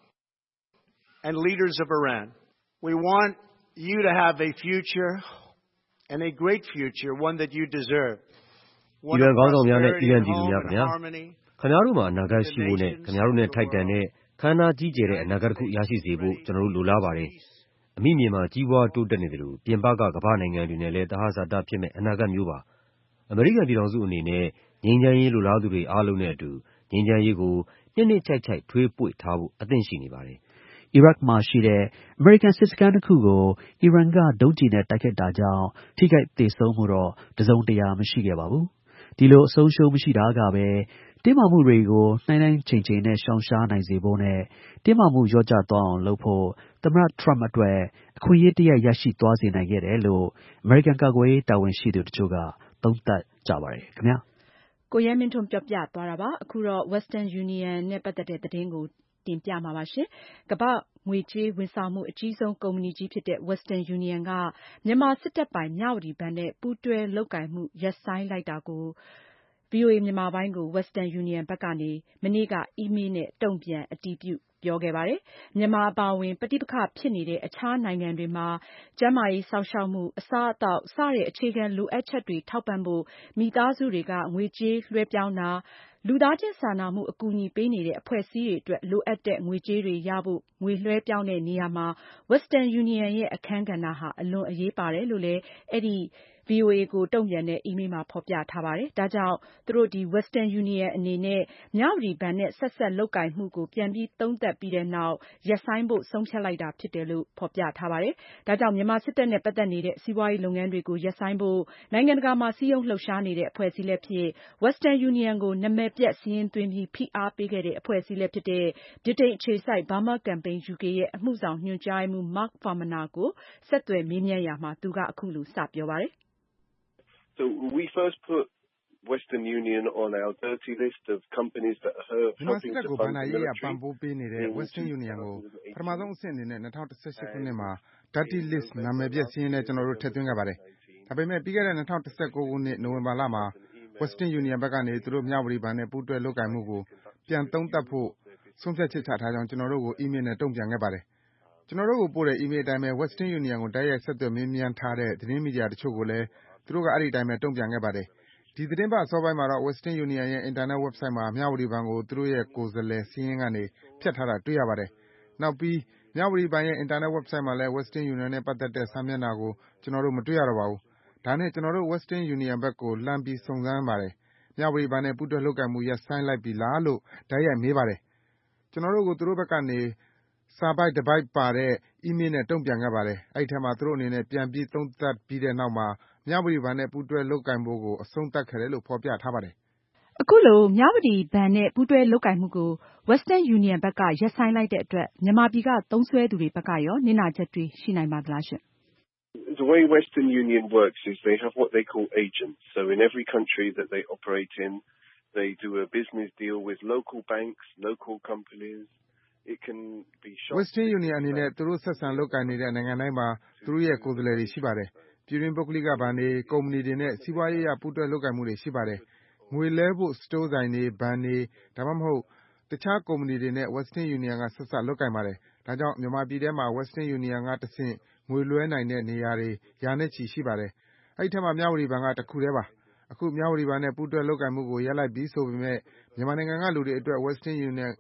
and leaders of Iran, we want you to have a future and a great future, one that you deserve. အီရန်ခေါင်းဆောင်များနဲ့ အီရန်ပြည်သူများခင်ဗျားတို့မှာ အနာဂတ်ရှိဖို့နဲ့ ခင်ဗျားတို့နဲ့ ထိုက်တန်တဲ့ ခမ်းနားကြီးကျယ်တဲ့ အနာဂတ်တစ်ခု ရရှိစေဖို့ ကျွန်တော်တို့ လိုလားပါတယ်။ အမိမြေမှာ ကြီးပွားတိုးတက်နေသလို ပြင်ပက ကမ္ဘာ့နိုင်ငံတွေနဲ့လည်း သဟဇာတဖြစ်မယ့် အနာဂတ်မျိုးပါ။ အမေရိကန်ပြည်ထောင်စုအနေနဲ့ ငြိမ်းချမ်းရေးလိုလားသူတွေအားလုံးနဲ့အတူ ငြိမ်းချမ်းရေးကို နှစ်နှစ်ခြိုက်ခြိုက် ထွေးပွေ့ထားဖို့ အသင့်ရှိနေပါတယ်။ အီရတ်မှာရှိတဲ့ အမေရိကန်စစ်စခန်း 2 ခုကို အီရန်က ဒုံးကျည်နဲ့ တိုက်ခိုက်တာကြောင့် ထိခိုက်သေဆုံးမှုတော့ တစ်စုံတစ်ရာ မရှိခဲ့ပါဘူး။ ဒီလို အဆုံးအရှုံးမရှိတာကပဲ တင်းမာမှုတွေကို နှိုင်းနှိုင်းချိန်ချိန်နဲ့ ရှောင်ရှားနိုင်စေဖို့နဲ့ တင်းမာမှု လျော့ကျသွားအောင်လုပ်ဖို့ သမ္မတ ထရမ့်အတွက် အခွင့်အရေးတစ်ရပ် ရရှိသွားစေနိုင်ခဲ့တယ်လို့ အမေရိကန် ကာကွယ်ရေး တာဝန်ရှိသူတစ်ချို့က သုံးသပ်ကြပါတယ်ခင်ဗျာ။ ကိုရဲမင်းထွန်းပြောပြသွားတာပါ။ အခုတော့ Western Union နဲ့ပတ်သက်တဲ့သတင်းကို တင်ပြမှာပါ။ ကမ္ဘာ့ငွေကြေးဝန်ဆောင်မှု အကြီးဆုံးကုမ္ပဏီကြီးဖြစ်တဲ့ Western Union က မြန်မာစစ်တပ်ပိုင် မြဝတီဘဏ်နဲ့ ပူးတွဲလုပ်ကိုင်မှု ရပ်ဆိုင်းလိုက်တာကို ဗွီအိုအေမြန်မာပိုင်းကို Western Union ဘက်ကနေ မနေ့က အီးမေးလ်နဲ့ တုံ့ပြန်အတည်ပြုပြောခဲ့ပါတယ်။ မြန်မာအပါအဝင် ပဋိပက္ခဖြစ်နေတဲ့ အခြားနိုင်ငံတွေမှာ ကျန်းမာရေးစောင့်ရှောက်မှု၊ အစားအသောက် စတဲ့ အခြေခံလိုအပ်ချက်တွေ ထောက်ပံ့ဖို့ မိသားစုတွေက ငွေကြေးလွှဲပြောင်းတာ၊ လူသားချင်းစာနာမှုအကူအညီပေးနေတဲ့ အဖွဲ့အစည်းတွေအတွက် လိုအပ်တဲ့ ငွေကြေးတွေရဖို့ ငွေလွှဲပြောင်းတဲ့နေရာမှာ Western Union ရဲ့ အခန်းကဏ္ဍဟာ အလွန်အရေးပါတယ်လို့လည်း အဲဒီ ဗွီအိုအေကို တုံ့ပြန်တဲ့ အီးမေးလ်မှာ ဖေါ်ပြထားပါတယ်။ ဒါကြောင့် သူတို့ Western Union အနေနဲ့ မြဝတီဘဏ်နဲ့ ဆက်စပ်လုပ်ကိုင်မှုကို ပြန်ပြီးသုံးသပ်ပြီးနောက် ရပ်ဆိုင်းဖို့ ဆုံးဖြတ်လိုက်တာဖြစ်တယ်လို့ ဖေါ်ပြထားပါတယ်။ ဒါကြောင့် မြန်မာစစ်တပ်နဲ့ ပတ်သက်နေတဲ့ စီးပွားရေးလုပ်ငန်းတွေကို ရပ်ဆိုင်းဖို့ နိုင်ငံတကာမှာ စည်းရုံးလှုပ်ရှားနေတဲ့ အဖွဲ့အစည်းလည်းဖြစ်၊ Western Union ကို နာမည်ပျက်စာရင်းသွင်းပြီး ဖိအားပေးခဲ့တဲ့ အဖွဲ့အစည်းလည်းဖြစ်တဲ့ ဗြိတိန်အခြေစိုက် Burma Campaign UK ရဲ့ အမှုဆောင်ညွှန်ကြားရေးမှူး Mark Farmaner ကို ဆက်သွယ်မေးမြန်းရာမှာ သူက အခုလို စပြောပါတယ်။ So we first put Western Union on our dirty list of companies that are မြန်မာစစ်တပ်ကို ဘဏ္ဍာရေးအရ ပံ့ပိုးပေးနေတဲ့ Western Union ကို ပထမဆုံးအဆင့်အနေနဲ့ ၂၀၁၈ ခုနှစ်မှာ Dirty List နာမည်ပျက်စာရင်းထဲ ကျွန်တော်တို့ ထည့်သွင်းခဲ့ပါတယ်။ ဒါပေမဲ့ ပြီးခဲ့တဲ့ ၂၀၁၉ ခုနှစ် နိုဝင်ဘာလမှာ Western Union ဘက်ကနေ သူတို့ မြဝတီဘဏ်နဲ့ ပူးတွဲလုပ်ကိုင်မှုကို ပြန်သုံးသပ်ဖို့ ဆုံးဖြတ်ချက်ချထားကြောင်း ကျွန်တော်တို့ကို အီးမေးလ်နဲ့ တုံ့ပြန်ခဲ့ပါတယ်။ ကျွန်တော်တို့ကို ပို့တဲ့ အီးမေးလ်အတိုင်းပဲ Western Union ကို တိုက်ရိုက်ဆက်သွယ်မေးမြန်းထားတဲ့ သတင်းမီဒီယာတစ်ချို့ကိုလည်း သူတို့က အဲဒီအတိုင်းပဲ တုံ့ပြန်ခဲ့ပါတယ်။ ဒီသီတင်းပတ် အစောပိုင်းမှာတော့ Western Union ရဲ့ အင်တာနက် website မှာ မြဝတီဘဏ်ကို သူတို့ရဲ့ ကိုယ်စားလှယ်စာရင်းကနေ ဖျက်ထားတာ တွေ့ရပါတယ်။ နောက်ပြီး မြဝတီဘဏ်ရဲ့ အင်တာနက် website မှာလည်း Western Union နဲ့ပတ်သက်တဲ့ စာမျက်နှာကို ကျွန်တော်တို့ မတွေ့ရတော့ပါဘူး။ ဒါနဲ့ ကျွန်တော်တို့ Western Union ဘက်ကို လှမ်းပြီး စုံစမ်းပါတယ်။ မြဝတီဘဏ်နဲ့ ပူးတွဲလုပ်ကိုင်မှု ရပ်ဆိုင်းလိုက်ပြီလားလို့ တိုက်ရိုက်မေးပါတယ်။ ကျွန်တော်တို့ကို သူတို့ဘက်ကနေ စာပိုဒ်တစ်ပိုဒ်ပါတဲ့ အီးမေးလ်နဲ့ တုံ့ပြန်ခဲ့ပါတယ်။ အဲဒီထဲမှာ သူတို့အနေနဲ့ ပြန်ပြီး သုံးသပ်ပြီးတဲ့နောက်မှာ မြဝတီဘဏ်နဲ့ ပူးတွဲလုပ်ကိုင်ဖို့ကို အဆုံးသတ်ခဲ့တယ်လို့ ဖေါ်ပြထားပါတယ်။ အခုလို မြဝတီဘဏ်နဲ့ ပူးတွဲလုပ်ကိုင်မှုကို Western Union ဘက်က ရပ်ဆိုင်းလိုက်တဲ့အတွက် မြန်မာပြည်က သုံးစွဲသူတွေဘက်ကရော နစ်နာချက်တွေ ရှိနိုင်ပါသလားရှင့်။ The way Western Union works is they have what they call agents. So in every country that they operate in, they do a business deal with local banks, local companies. It can be Western Union အနေနဲ့ သူတို့ ဆက်ဆံလုပ်ကိုင်နေတဲ့ နိုင်ငံတိုင်းမှာ သူတို့ရဲ့ ကိုယ်စားလှယ်တွေ ရှိပါတယ်။ ပြည်တွင်း ပုဂ္ဂလိက ဘဏ်တွေ၊ ကုမ္ပဏီတွေနဲ့ စီးပွားရေးအရ ပူးတွဲလုပ်ကိုင်မှုတွေ ရှိပါတယ်။ ငွေလဲဖို့ စတိုးဆိုင်တွေ၊ ဘဏ်တွေ ဒါမှမဟုတ် တခြား ကုမ္ပဏီတွေနဲ့ Western Union က ဆက်စပ်လုပ်ကိုင်ပါတယ်။ ဒါကြောင့် မြန်မာပြည်ထဲမှာ Western Union ကတဆင့် ငွေလွှဲနိုင်တဲ့ နေရာတွေ ရာနဲ့ချီ ရှိပါတယ်။ အဲဒီထဲမှာ မြဝတီဘဏ်က တစ်ခုထဲပါ။ အခု မြဝတီဘဏ်နဲ့ ပူးတွဲလုပ်ကိုင်မှုကို ရပ်လိုက်ပြီဆိုပေမဲ့ မြန်မာနိုင်ငံက လူတွေအတွက် Western Union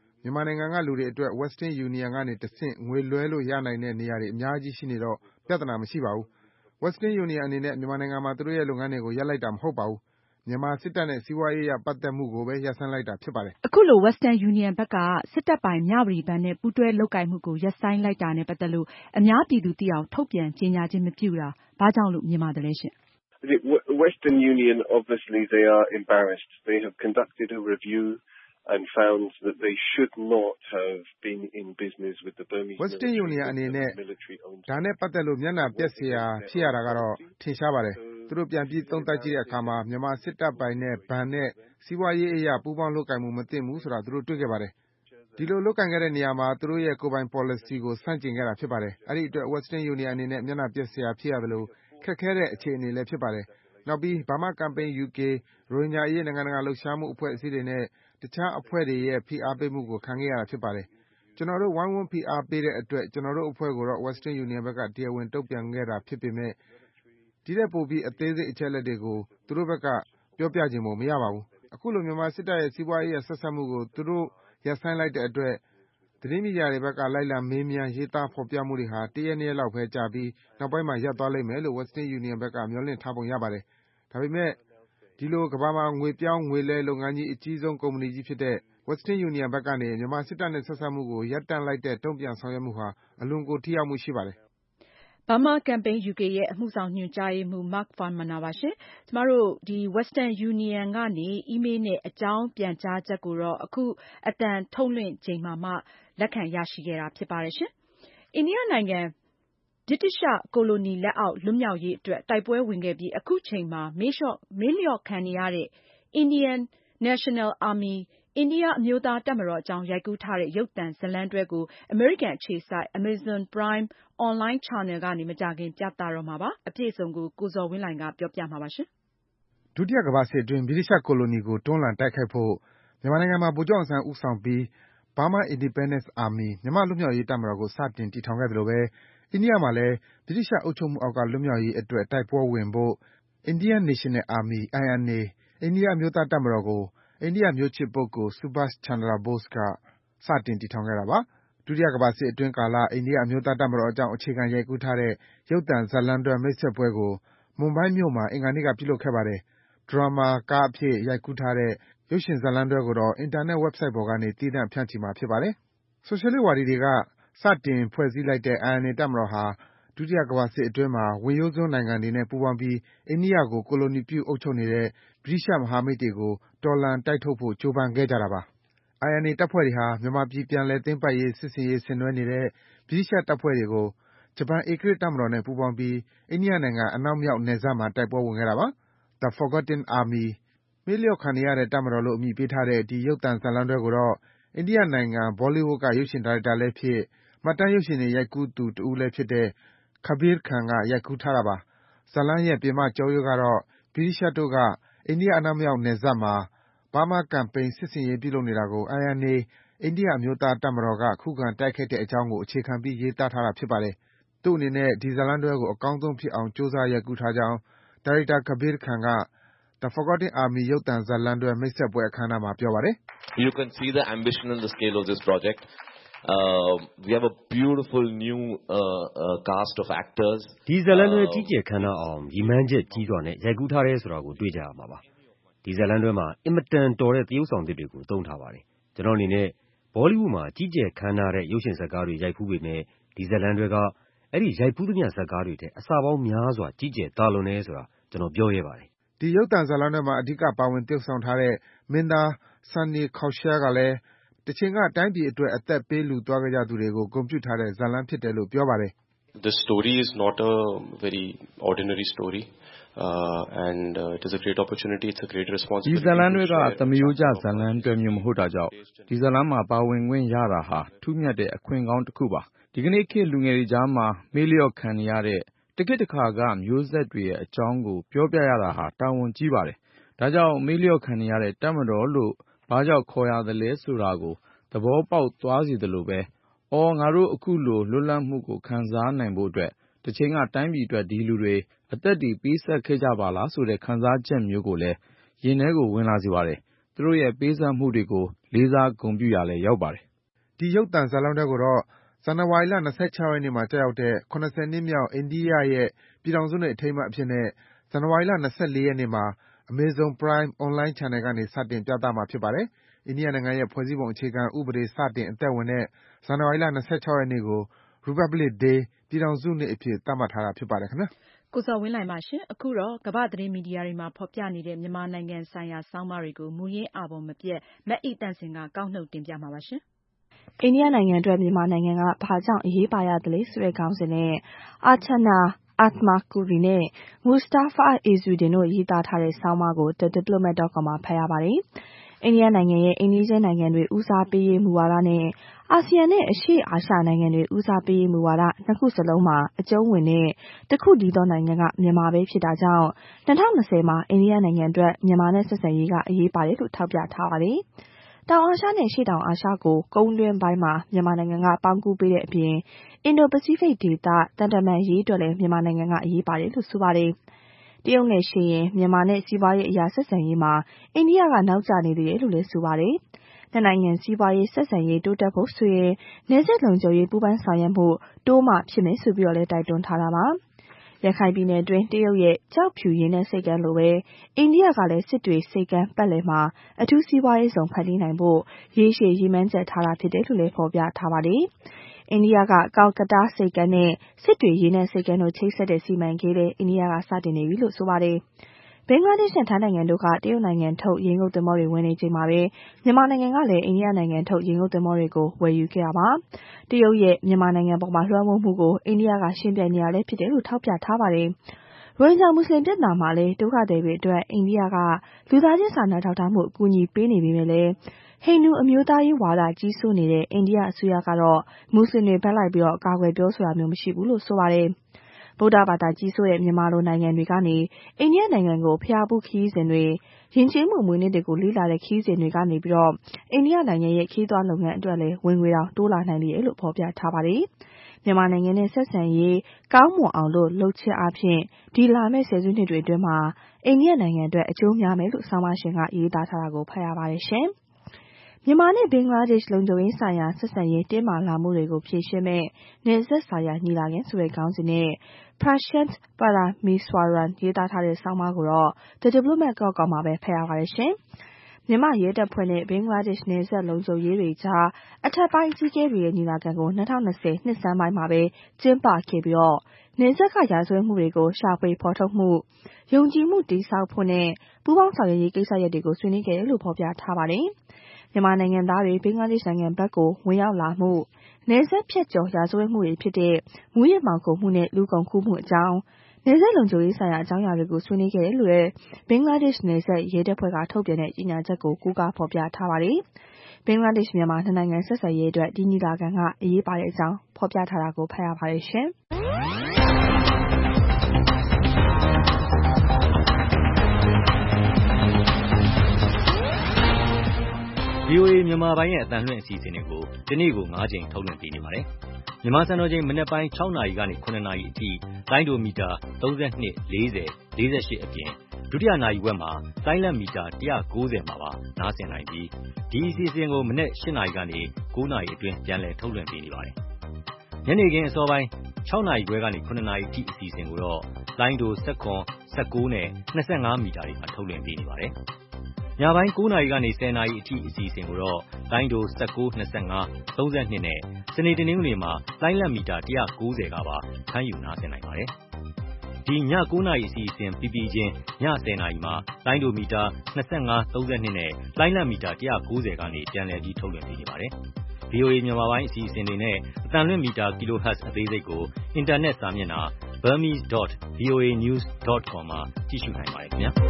ကနေတဆင့် ငွေလွှဲလို့ရနိုင်တဲ့ နေရာတွေ အများကြီးရှိနေတော့ ပြဿနာ မရှိပါဘူး။ Western Union အနေနဲ့ မြန်မာနိုင်ငံမှာ သူတို့ရဲ့ လုပ်ငန်းတွေကို ရပ်လိုက်တာ မဟုတ်ပါဘူး။ မြန်မာစစ်တပ်နဲ့ စီးပွားရေးအရ ပတ်သက်မှုကိုပဲ ရပ်ဆိုင်းလိုက်တာ ဖြစ်ပါတယ်။ အခုလို Western Union ဘက်က စစ်တပ်ပိုင် မြဝတီဘဏ်နဲ့ ပူးတွဲလုပ်ကိုင်မှုကို ရပ်ဆိုင်းလိုက်တာနဲ့ ပတ်သက်လို့ အများပြည်သူသိအောင် ထုတ်ပြန်ကြေညာခြင်း မပြုတာ ဘာကြောင့်လို့ မြင်ပါသလဲရှင့်။ Western Union, obviously, they are embarrassed. They have conducted a review and found that they should not have been in business with the Burmese Western military. Union အနေနဲ့ military-owned. ဒါနဲ့ပတ်သက်လို့မျက်နှာပျက်စရာဖြစ်ရတာကတော့ထင်ရှားပါတယ်။သူတို့ပြန်ပြီးသုံးသပ်ကြည့်တဲ့အခါမှာမြန်မာစစ်တပ်ပိုင်တဲ့ဘဏ်နဲ့စီးပွားရေးအရာပူးပေါင်းလုပ်ကိုင်မှုမသင့်ဘူးဆိုတာသူတို့တွေ့ခဲ့ပါတယ်။ဒီလိုလုပ်ကိုင်ခဲ့တဲ့နေရာမှာသူတို့ရဲ့ကိုယ်ပိုင် policy ကိုဆန့်ကျင်ခဲ့တာဖြစ်ပါတယ်။အဲဒီအတွက် Western Union အနေနဲ့မျက်နှာပျက်စရာဖြစ်ရသလိုခက်ခဲတဲ့အခြေအနေလည်းဖြစ်ပါတယ်။နောက်ပြီး Burma Campaign UK ရိုဟင်ဂျာအရေးနိုင်ငံတကာလှုပ်ရှားမှုအဖွဲ့အစည်းတွေနဲ့တခြားအဖွဲ့တွေရဲ့ဖိအားပေးမှုကိုခံခဲ့ရတာဖြစ်ပါတယ်။ကျွန်တော်တို့ဝိုင်းဝန်းဖိအားပေးတဲ့အတွက်ကျွန်တော်တို့အဖွဲ့ကိုတော့ Western Union ဘက်ကတရားဝင်တုံ့ပြန်ခဲ့တာဖြစ်ပေမဲ့ဒီတဲ့ပိုပြီးအသေးစိတ်အချက်လက်တွေကိုသူတို့ဘက်ကပြောပြခြင်းမရပါဘူး။အခုလိုမြန်မာစစ်တပ်ရဲ့စီးပွားရေးရဆက်ဆက်မှုကိုသူတို့ရပ်ဆိုင်းလိုက်တဲ့အတွက်သတင်းမီဒီယာတွေဘက်ကလိုက်လံမေးမြန်းရေးသားဖော်ပြမှုတွေဟာတရက်နှစ်ရက်လောက်ပဲကြာပြီးနောက်ပိုင်းမှာရပ်သွားလိမ့်မယ်လို့ Western Union ဘက်ကမျှော်လင့်ထားပုံရပါတယ်။ဒါပေမဲ့ဒီလိုကမ္ဘာမှာငွေပြောင်းငွေလဲလုပ်ငန်းကြီးအကြီးဆုံးကုမ္ပဏီကြီးဖြစ်တဲ့ Western Union ဘက်ကနေမြန်မာစစ်တပ်နဲ့ဆက်ဆက်မှုကိုရပ်တန့်လိုက်တဲ့တုံ့ပြန်ဆောင်ရွက်မှုဟာအလွန်ကိုထိရောက်မှုရှိပါတယ်။ Burma Campaign UK ရဲ့အမှုဆောင်ညွှန်ကြားရေးမှူး Mark Farmaner ပါရှင်။ကျမတို့ဒီ Western Union ကနေ email နဲ့အကြောင်းပြန်ကြားချက်ကိုတော့အခုအသံထုတ်လွှင့်ချိန်မှာမှလက်ခံရရှိခဲ့တာဖြစ်ပါတယ်ရှင်။အိန္ဒိယနိုင်ငံဗြိတိသျှကိုလိုနီလက်အောက်လွတ်မြောက်ရေးအတွက်တိုက်ပွဲဝင်ခဲ့ပြီးအခုချိန်မှာမေ့လျော့ခံနေရတဲ့ Indian National Army အိန္ဒိယအမျိုးသားတပ်မတော်အကြောင်းရိုက်ကူးထားတဲ့ရုပ်သံဇာတ်လမ်းတွဲကိုအမေရိကန်အခြေစိုက် Amazon Prime Online Channel ကနေမကြာခင်ပြသတော့မှာပါ။အပြည့်အစုံကိုကိုဇော်ဝင်းလှိုင်ကပြောပြမှာပါရှင်။ဒုတိယကမ္ဘာစစ်အတွင်းဗြိတိသျှကိုလိုနီကိုတွန်းလှန်တိုက်ခိုက်ဖို့မြန်မာနိုင်ငံမှာဗိုလ်ချုပ်အောင်ဆန်းဦးဆောင်ပြီး Burma Independence Army မြန်မာ့လွတ်မြောက်ရေးတပ်မတော်ကိုစတင်တည်ထောင်ခဲ့သလိုပဲအိန္ဒိယမှာလည်းဗြိတိသျှအုပ်ချုပ်မှုအောက်ကလွတ်မြောက်ရေးအတွက်တိုက်ပွဲဝင်ဖို့ Indian National Army INA အိန္ဒိယအမျိုးသားတပ်မတော်ကိုအိန္ဒိယမျိုးချစ်ပုဂ္ဂိုလ် Subhash Chandra Bose ကစတင်တည်ထောင်ခဲ့တာပါ။ဒုတိယကမ္ဘာစစ်အတွင်းကာလအိန္ဒိယအမျိုးသားတပ်မတော်အကြောင်းအခြေခံရိုက်ကူးထားတဲ့ရုပ်သံဇာတ်လမ်းတွဲမိတ်ဆက်ပွဲကိုမွန်ဘိုင်းမြို့မှာအင်္ဂါနေ့ကပြုလုပ်ခဲ့ပါတယ်။ ဒရာမာကားအဖြစ်ရိုက်ကူးထားတဲ့ရုပ်ရှင်ဇာတ်လမ်းတွဲကိုတော့အင်တာနက် website ပေါ်ကနေသီးသန့်ဖြန့်ချီမှာဖြစ်ပါတယ်။ဆိုရှယ်လစ်ဝါဒီတွေကစတင်ဖွဲ့စည်းလိုက်တဲ့ INA တပ်မတော်ဟာဒုတိယကမ္ဘာစစ်အတွင်းမှာဝင်ရိုးစွန်းနိုင်ငံတွေနဲ့ပူးပေါင်းပြီးအိန္ဒိယကိုကိုလိုနီပြုအုပ်ချုပ်နေတဲ့ဗြိတိသျှမဟာမိတ်တွေကိုတော်လှန်တိုက်ထုတ်ဖို့ကြိုးပမ်းခဲ့ကြတာပါ။ INA တပ်ဖွဲ့တွေဟာမြန်မာပြည်ပြန်လည်သိမ်းပိုက်ရေးစစ်ဆင်ရေးဆင်နွှဲနေတဲ့ဗြိတိသျှတပ်ဖွဲ့တွေကိုဂျပန်ဧကရာဇ်တပ်မတော်နဲ့ပူးပေါင်းပြီးအိန္ဒိယနိုင်ငံအနောက်မြောက်နယ်စပ်မှာတိုက်ပွဲဝင်ခဲ့တာပါ။ The Forgotten Army မေ့လျော့ခံနေရတဲ့တပ်မတော်လို့အမည်ပေးထားတဲ့ဒီရုပ်သံဇာတ်လမ်းတွဲကိုတော့အိန္ဒိယနိုင်ငံ Bollywood ကရုပ်ရှင်ဒါရိုက်တာလည်းဖြစ်မှတ်တမ်းရုပ်ရှင်တွေရိုက်ကူးသူတဦးလည်းဖြစ်တဲ့ Kabir Khan ကရိုက်ကူးထားတာပါ။ဇာတ်လမ်းရဲ့ပြင်ပကျောရိုးကတော့ဗြိတိသျှတို့ကအိန္ဒိယအနောက်မြောက်နယ်စပ်မှာ Burma Campaign စစ်ဆင်ရေးပြုလုပ်နေတာကို INA အိန္ဒိယအမျိုးသားတပ်မတော်ကခုခံတိုက်ခိုက်တဲ့အကြောင်းကိုအခြေခံပြီးရေးသားထားတာဖြစ်ပါတယ်။သူ့အနေနဲ့ဒီဇာတ်လမ်းတွဲကိုအကောင်းဆုံးဖြစ်အောင်ကြိုးစားရိုက်ကူးထားကြောင်းဒါရိုက်တာ Kabir Khan က The Forgotten Army ရုပ်သံဇာတ်လမ်းတွဲမိတ်ဆက်ပွဲအခမ်းအနားမှာပြောပါတယ်။ You can see the ambition and the scale of this project. We have a beautiful new cast of actors. ဒီဇာတ်လမ်းတွဲကြီးကျယ်ခမ်းနားအောင်ရည်မှန်းချက်ကြီးစွာနဲ့ရိုက်ကူးထားတယ်ဆိုတာကိုတွေ့ကြရမှာပါ။ဒီဇာတ်လမ်းတွဲမှာအင်မတန်တော်တဲ့သရုပ်ဆောင်သစ်တွေကိုသုံးထားပါတယ်။ကျွန်တော်အနေနဲ့ Bollywood မှာကြီးကျယ်ခမ်းနားတဲ့ရုပ်ရှင်ဇာတ်ကားတွေရိုက်ကူးပေမဲ့ဒီဇာတ်လမ်းတွဲကအဲ့ဒီရိုက်ကူးသမျှဇာတ်ကားတွေထက်အဆပေါင်းများစွာကြီးကျယ်သာလွန်တယ်ဆိုတာကျွန်တော်ပြောရဲပါတယ်။ဒီရုပ်သံဇာတ်လမ်းတွဲမှာအဓိကပါဝင်သရုပ်ဆောင်ထားတဲ့မင်းသား Sunny Kaushal ကလည်းတချိန်ကတိုင်းပြည်အတွက်အသက်ပေးလှူသွားခဲ့ကြသူတွေကိုဂုဏ်ပြုထားတဲ့ဇာတ်လမ်းဖြစ်တယ်လို့ပြောပါတယ်။ This story is not a very ordinary story. And it is a great opportunity. It's a great responsibility. ဒီဇာတ်လမ်းတွေကသမယိုးကျဇာတ်လမ်းတွဲမျိုးမဟုတ်တာကြောင့်ဒီဇာတ်လမ်းမှာပါဝင်ခွင့်ရတာဟာထူးမြတ်တဲ့အခွင့်ကောင်းတစ်ခုပါ။ဒီကနေ့ခေတ်လူငယ်တွေကြားမှာမေ့လျော့ခံနေရတဲ့တခေတ်တစ်ခါကမျိုးဆက်တွေရဲ့အကြောင်းကိုပြောပြရတာဟာတာဝန်ကြီးပါတယ်။ဒါကြောင့်မေ့လျော့ခံနေရတဲ့တပ်မတော်လို့ဘာကြောင့်ခေါ်ရသလဲဆိုတာကိုသဘောပေါက်သွားစေသလိုပဲငါတို့အခုလိုလွတ်လပ်မှုကိုခံစားနိုင်ဖို့အတွက်တချိန်ကတိုင်းပြည်အတွက်ဒီလူတွေအသက်တွေပေးဆက်ခဲ့ကြပါလားဆိုတဲ့ခံစားချက်မျိုးကိုလည်းရင်ထဲကိုဝင်လာစေပါတယ်။သူတို့ရဲ့ပေးဆက်မှုတွေကိုလေးစားဂုဏ်ပြုရလဲရောက်ပါတယ်။ဒီရုပ်သံဇာတ်လမ်းတွဲကိုတော့ဇန်နဝါရီလ26ရက်နေ့မှာကြာရောက်တဲ့80နှစ်မြောက်အိန္ဒိယရဲ့ပြည်ထောင်စုနေ့အထိမ်းအမှတ်အဖြစ်နဲ့ဇန်နဝါရီလ24ရက်နေ့မှာ Amazon Prime Online Channel ကနေစတင်ပြသမှာဖြစ်ပါတယ်။အိန္ဒိယနိုင်ငံရဲ့ဖွဲ့စည်းပုံအခြေခံဥပဒေစတင်အသက်ဝင်တဲ့ဇန်နဝါရီလ26ရက်နေ့ကို Republic Day ပြည်ထောင်စုနေ့အဖြစ်သတ်မှတ်ထားတာဖြစ်ပါတယ်ခင်ဗျာ။ကိုဇော်ဝင်းလှိုင်ပါရှင်။အခုတော့ကမ္ဘာ့သတင်းမီဒီယာတွေမှာဖော်ပြနေတဲ့မြန်မာနိုင်ငံဆိုင်ရာဆောင်းပါးတွေကိုမူရင်းအာဘော်မပြတ်မအိသန့်စင်ကကောက်နှုတ်တင်ပြမှာပါရှင်။အိန္ဒိယနိုင်ငံအတွက်မြန်မာနိုင်ငံကဘာကြောင့်အရေးပါရသလဲဆိုတဲ့ခေါင်းစဉ်နဲ့အာချနာAtmakuri နဲ့ Mustafa Izzuddin တို့ရေးသားထားတဲ့ဆောင်းပါးကို thediplomat.com မှာဖတ်ရပါတယ်။အိန္ဒိယနိုင်ငံရဲ့အိမ်နီးချင်းနိုင်ငံတွေဦးစားပေးရေးမူဝါဒနဲ့အာဆီယံနဲ့အရှေ့အာရှနိုင်ငံတွေဦးစားပေးရေးမူဝါဒနှစ်ခုစလုံးမှာအကျုံးဝင်တဲ့တစ်ခုတည်းသောနိုင်ငံကမြန်မာပဲဖြစ်တာကြောင့်2020မှာအိန္ဒိယနိုင်ငံအတွက်မြန်မာနဲ့ဆက်ဆံရေးကအရေးပါတယ်လို့ထောက်ပြထားပါတယ်။တောင်အာရှနဲ့ရှေ့တောင်အာရှကိုကုန်းတွင်းပိုင်းမှာမြန်မာနိုင်ငံကပေါင်းကူးပေးတဲ့အပြင်အင်ဒိုပစိဖိတ်ဒေသတန်တမန်ရေးအတွက်လည်းမြန်မာနိုင်ငံကအရေးပါတယ်လို့ဆိုပါတယ်။တရုတ်နဲ့ရှင်းရင်မြန်မာနဲ့စီးပွားရေးအရာဆက်ဆံရေးမှာအိန္ဒိယကနောက်ကျနေသေးတယ်လို့လည်းဆိုပါတယ်။နှစ်နိုင်ငံစီးပွားရေးဆက်ဆံရေးတိုးတက်ဖို့ဆိုရင်နယ်စပ်လုံခြုံရေးပူးပေါင်းဆောင်ရွက်မှုတိုးမှဖြစ်မယ်ဆိုပြီးတော့လည်းတိုက်တွန်းထားတာပါ။ရခိုင်ပြည်နယ်တွင်းတရုတ်ရဲ့ကြောက်ဖြူရင်းနဲ့စိတ်ကမ်းလိုပဲအိန္ဒိယကလည်းစစ်တွေစိတ်ကမ်းပတ်လည်မှာအထူးစီးပွားရေးဆောင်ဖန်တီးနိုင်ဖို့ရေရှည်ရည်မှန်းချက်ထားတာဖြစ်တယ်လို့လည်းဖော်ပြထားပါတယ်။အိန္ဒိယကကောက်ကတားစိတ်ကမ်းနဲ့စစ်တွေရေနက်စိတ်ကမ်းတို့ချိတ်ဆက်တဲ့စီမံကိန်းလည်းအိန္ဒိယကစတင်နေပြီလို့ဆိုပါတယ်။ဘင်္ဂလားဒေ့ရှ်နဲ့ထိုင်းနိုင်ငံတို့ကတရုတ်နိုင်ငံထုတ်ရေငုပ်သင်္ဘောတွေဝင်နေချိန်မှာပဲမြန်မာနိုင်ငံကလည်းအိန္ဒိယနိုင်ငံထုတ်ရေငုပ်သင်္ဘောတွေကိုဝယ်ယူခဲ့တာပါ။တရုတ်ရဲ့မြန်မာနိုင်ငံပေါ်မှာလွှမ်းမိုးမှုကိုအိန္ဒိယကရှင်းပြနေတာလည်းဖြစ်တယ်လို့ထောက်ပြထားပါတယ်။ရိုဟင်ဂျာမွတ်စလင်ပြဿနာမှာလည်းဒုက္ခသည်တွေအတွက်အိန္ဒိယကလူသားချင်းစာနာထောက်ထားမှုအကူအညီပေးနေပေမဲ့လည်းဟိန္ဒူအမျိုးသားရေးဝါဒကြီးစိုးနေတဲ့အိန္ဒိယအစိုးရကတော့မွတ်စလင်တွေဘက်လိုက်ပြီးကာကွယ်ပြောဆိုတာမျိုးမရှိဘူးလို့ဆိုပါတယ်။ဗုဒ္ဓဘာသာကြီးစိုးတဲ့မြန်မာလိုနိုင်ငံတွေကနေအိန္ဒိယနိုင်ငံကိုဖျားဖူးခရီးစဉ်တွေယဉ်ကျေးမှုမွေးနေ့တွေကိုလေ့လာတဲ့ခရီးစဉ်တွေကနေပြီးတော့အိန္ဒိယနိုင်ငံရဲ့ခရီးသွားလုပ်ငန်းအတွက်လည်းဝင်ငွေတောင်တိုးလာနိုင်တယ်လို့ဖော်ပြထားပါတယ်။မြန်မာနိုင်ငံနဲ့ဆက်ဆံရေးကောင်းမွန်အောင်လို့လှုပ်ချအားဖြင့်ဒီလာမယ့်ဆယ်စုနှစ်တွေအတွင်းမှာအိန္ဒိယနိုင်ငံအတွက်အကျိုးများမယ်လို့ဆောင်းပါးရှင်ကရေးသားထားတာကိုဖတ်ရပါတယ်ရှင်။မြန်မာနဲ့ဘင်္ဂလားဒေ့ရှ်လုံခြုံရေးဆိုင်ရာဆက်ဆံရေးတင်းမာလာမှုတွေကိုဖြေရှင်းမဲ့နယ်စပ်ဆိုင်ရာညီလာခံဆိုတဲ့ခေါင်းစဉ်နဲ့ Prashant Parameswaran ရေးသားထားတဲ့ဆောင်းပါးကိုတော့ thediplomat.com မှာပဲဖတ်ရပါတယ်ရှင်။မြန်မာရဲတပ်ဖွဲ့နဲ့ဘင်္ဂလားဒေ့ရှ်နယ်စပ်လုံခြုံရေးတွေကြားအထက်ပိုင်းအကြီးအကဲတွေရဲ့ညီလာခံကို2020နှစ်ဆန်းပိုင်းမှာပဲကျင်းပခဲ့ပြီးတော့နယ်စပ်ကရာဇဝတ်မှုတွေကိုရှာဖွေဖော်ထုတ်မှုယုံကြည်မှုတည်ဆောက်ဖို့နဲ့ပူးပေါင်းဆောင်ရွက်ရေးကိစ္စရပ်တွေကိုဆွေးနွေးခဲ့တယ်လို့ဖော်ပြထားပါတယ်။မြန်မာနိုင်ငံသားတွေဘင်္ဂလားဒေ့ရှ်နိုင်ငံဘက်ကိုဝင်ရောက်လာမှုနယ်စပ်ဖြတ်ကျော်ရာဇဝတ်မှုတွေဖြစ်တဲ့မူးယစ်မှောင်ခိုမှုနဲ့လူကုန်ကူးမှုအကြောင်းနယ်စပ်လုံခြုံရေးဆိုင်ရာအကြောင်းအရာတွေကိုဆွေးနွေးခဲ့တယ်လို့ဘင်္ဂလားဒေ့ရှ်နယ်စပ်ရဲတပ်ဖွဲ့ကထုတ်ပြန်တဲ့ကြေညာချက်ကိုကိုးကားဖော်ပြထားပါတယ်။ဘင်္ဂလားဒေ့ရှ်မြန်မာနှစ်နိုင်ငံဆက်ဆံရေးအတွက်ဒီညီလာခံကအရေးပါတဲ့အကြောင်းဖော်ပြထားတာကိုဖတ်ရပါတယ်ရှင်။ VOA မြန်မာပိုင်းရဲ့အသံလွှင့်အစီအစဉ်တွေကိုဒီနေ့ကို9ချိန်ထုတ်လွှင့်ပေးနေပါတယ်။မြန်မာစံတော်ချိန်မနက်ပိုင်း6နာရီကနေ9နာရီအထိလိုင်းဒိုမီတာ32 40 48အပြင်ဒုတိယနာရီဝက်မှာလိုင်းလတ်မီတာ190မှာပါနားဆင်နိုင်ပြီးဒီအစီအစဉ်ကိုမနက်8နာရီကနေ9နာရီအတွင်းပြန်လည်ထုတ်လွှင့်ပေးနေပါတယ်။ညနေခင်းအစောပိုင်း6နာရီခွဲကနေ9နာရီအထိအစီအစဉ်ကိုတော့လိုင်းဒို19 19နဲ့25မီတာတွေမှာထုတ်လွှင့်ပေးနေပါတယ်။ညပိုင်း9နာရီကနေ10နာရီအထိအစီအစဉ်ကိုတော့လိုင်းဒို19 25 32နဲ့စနေတနင်္ဂနွေမှာလိုင်းလတ်မီတာ190ကပါဖမ်းယူနားဆင်နိုင်ပါတယ်။ဒီည9နာရီအစီအစဉ်ပြီးပြီးချင်းည10နာရီမှာလိုင်းဒိုမီတာ25 32နဲ့လိုင်းလတ်မီတာ190ကနေပြန်လည်ပြီးထုတ်လွှင့်ပေးနေပါတယ်။ VOA မြန်မာပိုင်းအစီအစဉ်တွေနဲ့အသံလွှင့်မီတာ kHz အသေးစိတ်ကိုအင်တာနက်စာမျက်နှာ burmese.voanews.com မှာကြည့်ရှုနိုင်ပါတယ်ခင်ဗျာ။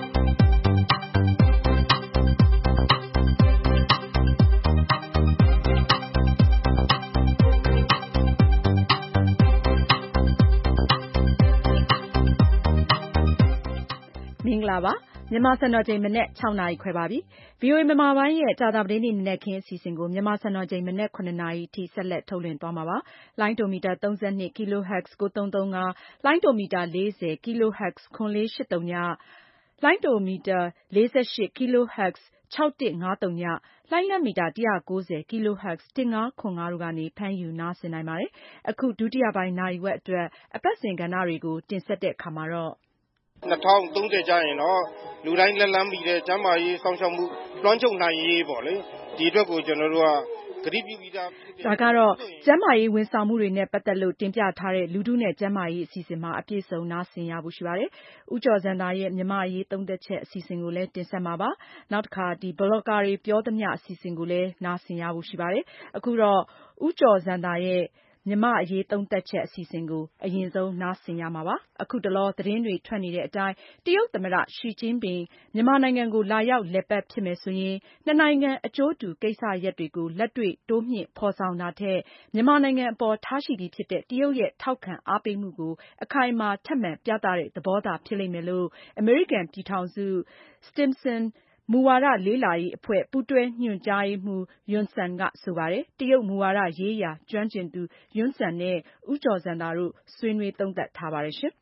မင်္ဂလာပါမြန်မာစံတော်ချိန်မနက်6နာရီခွဲပါပြီ။ VOA မြန်မာပိုင်းရဲ့ကြာသပတေးနေ့မနက်ခင်းအစီအစဉ်ကိုမြန်မာစံတော်ချိန်မနက်9နာရီအထိဆက်လက်ထုတ်လွှင့်သွားမှာပါ။လိုင်းဒိုမီတာ32 kHz 9335 လိုင်းဒိုမီတာ40 kHz 9483 လိုင်းဒိုမီတာ48 kHz 6153 လိုင်းလတ်မီတာ190 kHz 1505တို့ကနေဖမ်းယူနားဆင်နိုင်ပါတယ်။အခုဒုတိယပိုင်းနာရီဝက်အတွက်အပတ်စဉ်ကဏ္ဍတွေကိုတင်ဆက်တဲ့အခါမှာတော့ 2030ကျရင်တော့လူတိုင်းလက်လန်းမီတဲ့ကျန်းမာရေးစောင့်ရှောက်မှုလွှမ်းခြုံနိုင်ရေးပေါ့လေဒီအတွက်ကိုကျွန်တော်တို့ကဒါကတော့ကျန်းမာရေးဝန်ဆောင်မှုတွေနဲ့ပတ်သက်လို့တင်ပြထားတဲ့လူထုနဲ့ကျန်းမာရေးအစီအစဉ်မှာအပြည့်စုံနားဆင်ရဖို့ရှိပါတယ်။ဦးကျော်ဇံသာရဲ့မြန်မာအရေးသုံးသပ်ချက်အစီအစဉ်ကိုလည်းတင်ဆက်မှာပါ။နောက်တစ်ခါဘလော့ဂါတွေပြောသမျှအစီအစဉ်ကိုလည်းနားဆင်ရဖို့ရှိပါတယ်။အခုတော့ဦးကျော်ဇံသာရဲ့မြန်မာအရေးသုံးသပ်ချက်အစီအစဉ်ကိုအရင်ဆုံးနားဆင်ရမှာပါ။အခုတလောသတင်းတွေထွက်နေတဲ့အတိုင်းတရုတ်သမ္မတရှီကျင်းပင်မြန်မာနိုင်ငံကိုလာရောက်လည်ပတ်ဖြစ်မယ်ဆိုရင်နှစ်နိုင်ငံအကျိုးတူကိစ္စရပ်တွေကိုလက်တွေ့တိုးမြှင့်ဖော်ဆောင်တာထက်မြန်မာနိုင်ငံအပေါ်ထားရှိပြီးဖြစ်တဲ့တရုတ်ရဲ့ထောက်ခံအားပေးမှုကိုအခိုင်အမာထပ်မံပြသတဲ့သဘောသာဖြစ်လိမ့်မယ်လို့အမေရိကန်ပြည်ထောင်စု Stimson မူဝါဒလေ့လာရေးအဖွဲ့ပူးတွဲညွှန်ကြားရေးမှူး Yun Sun ကဆိုပါတယ်။တရုတ်မူဝါဒရေးရာကျွမ်းကျင်သူ Yun Sun နဲ့ဦးကျော်ဇံသာတို့ဆွေးနွေးသုံးသပ်ထားပါတယ်ရှင်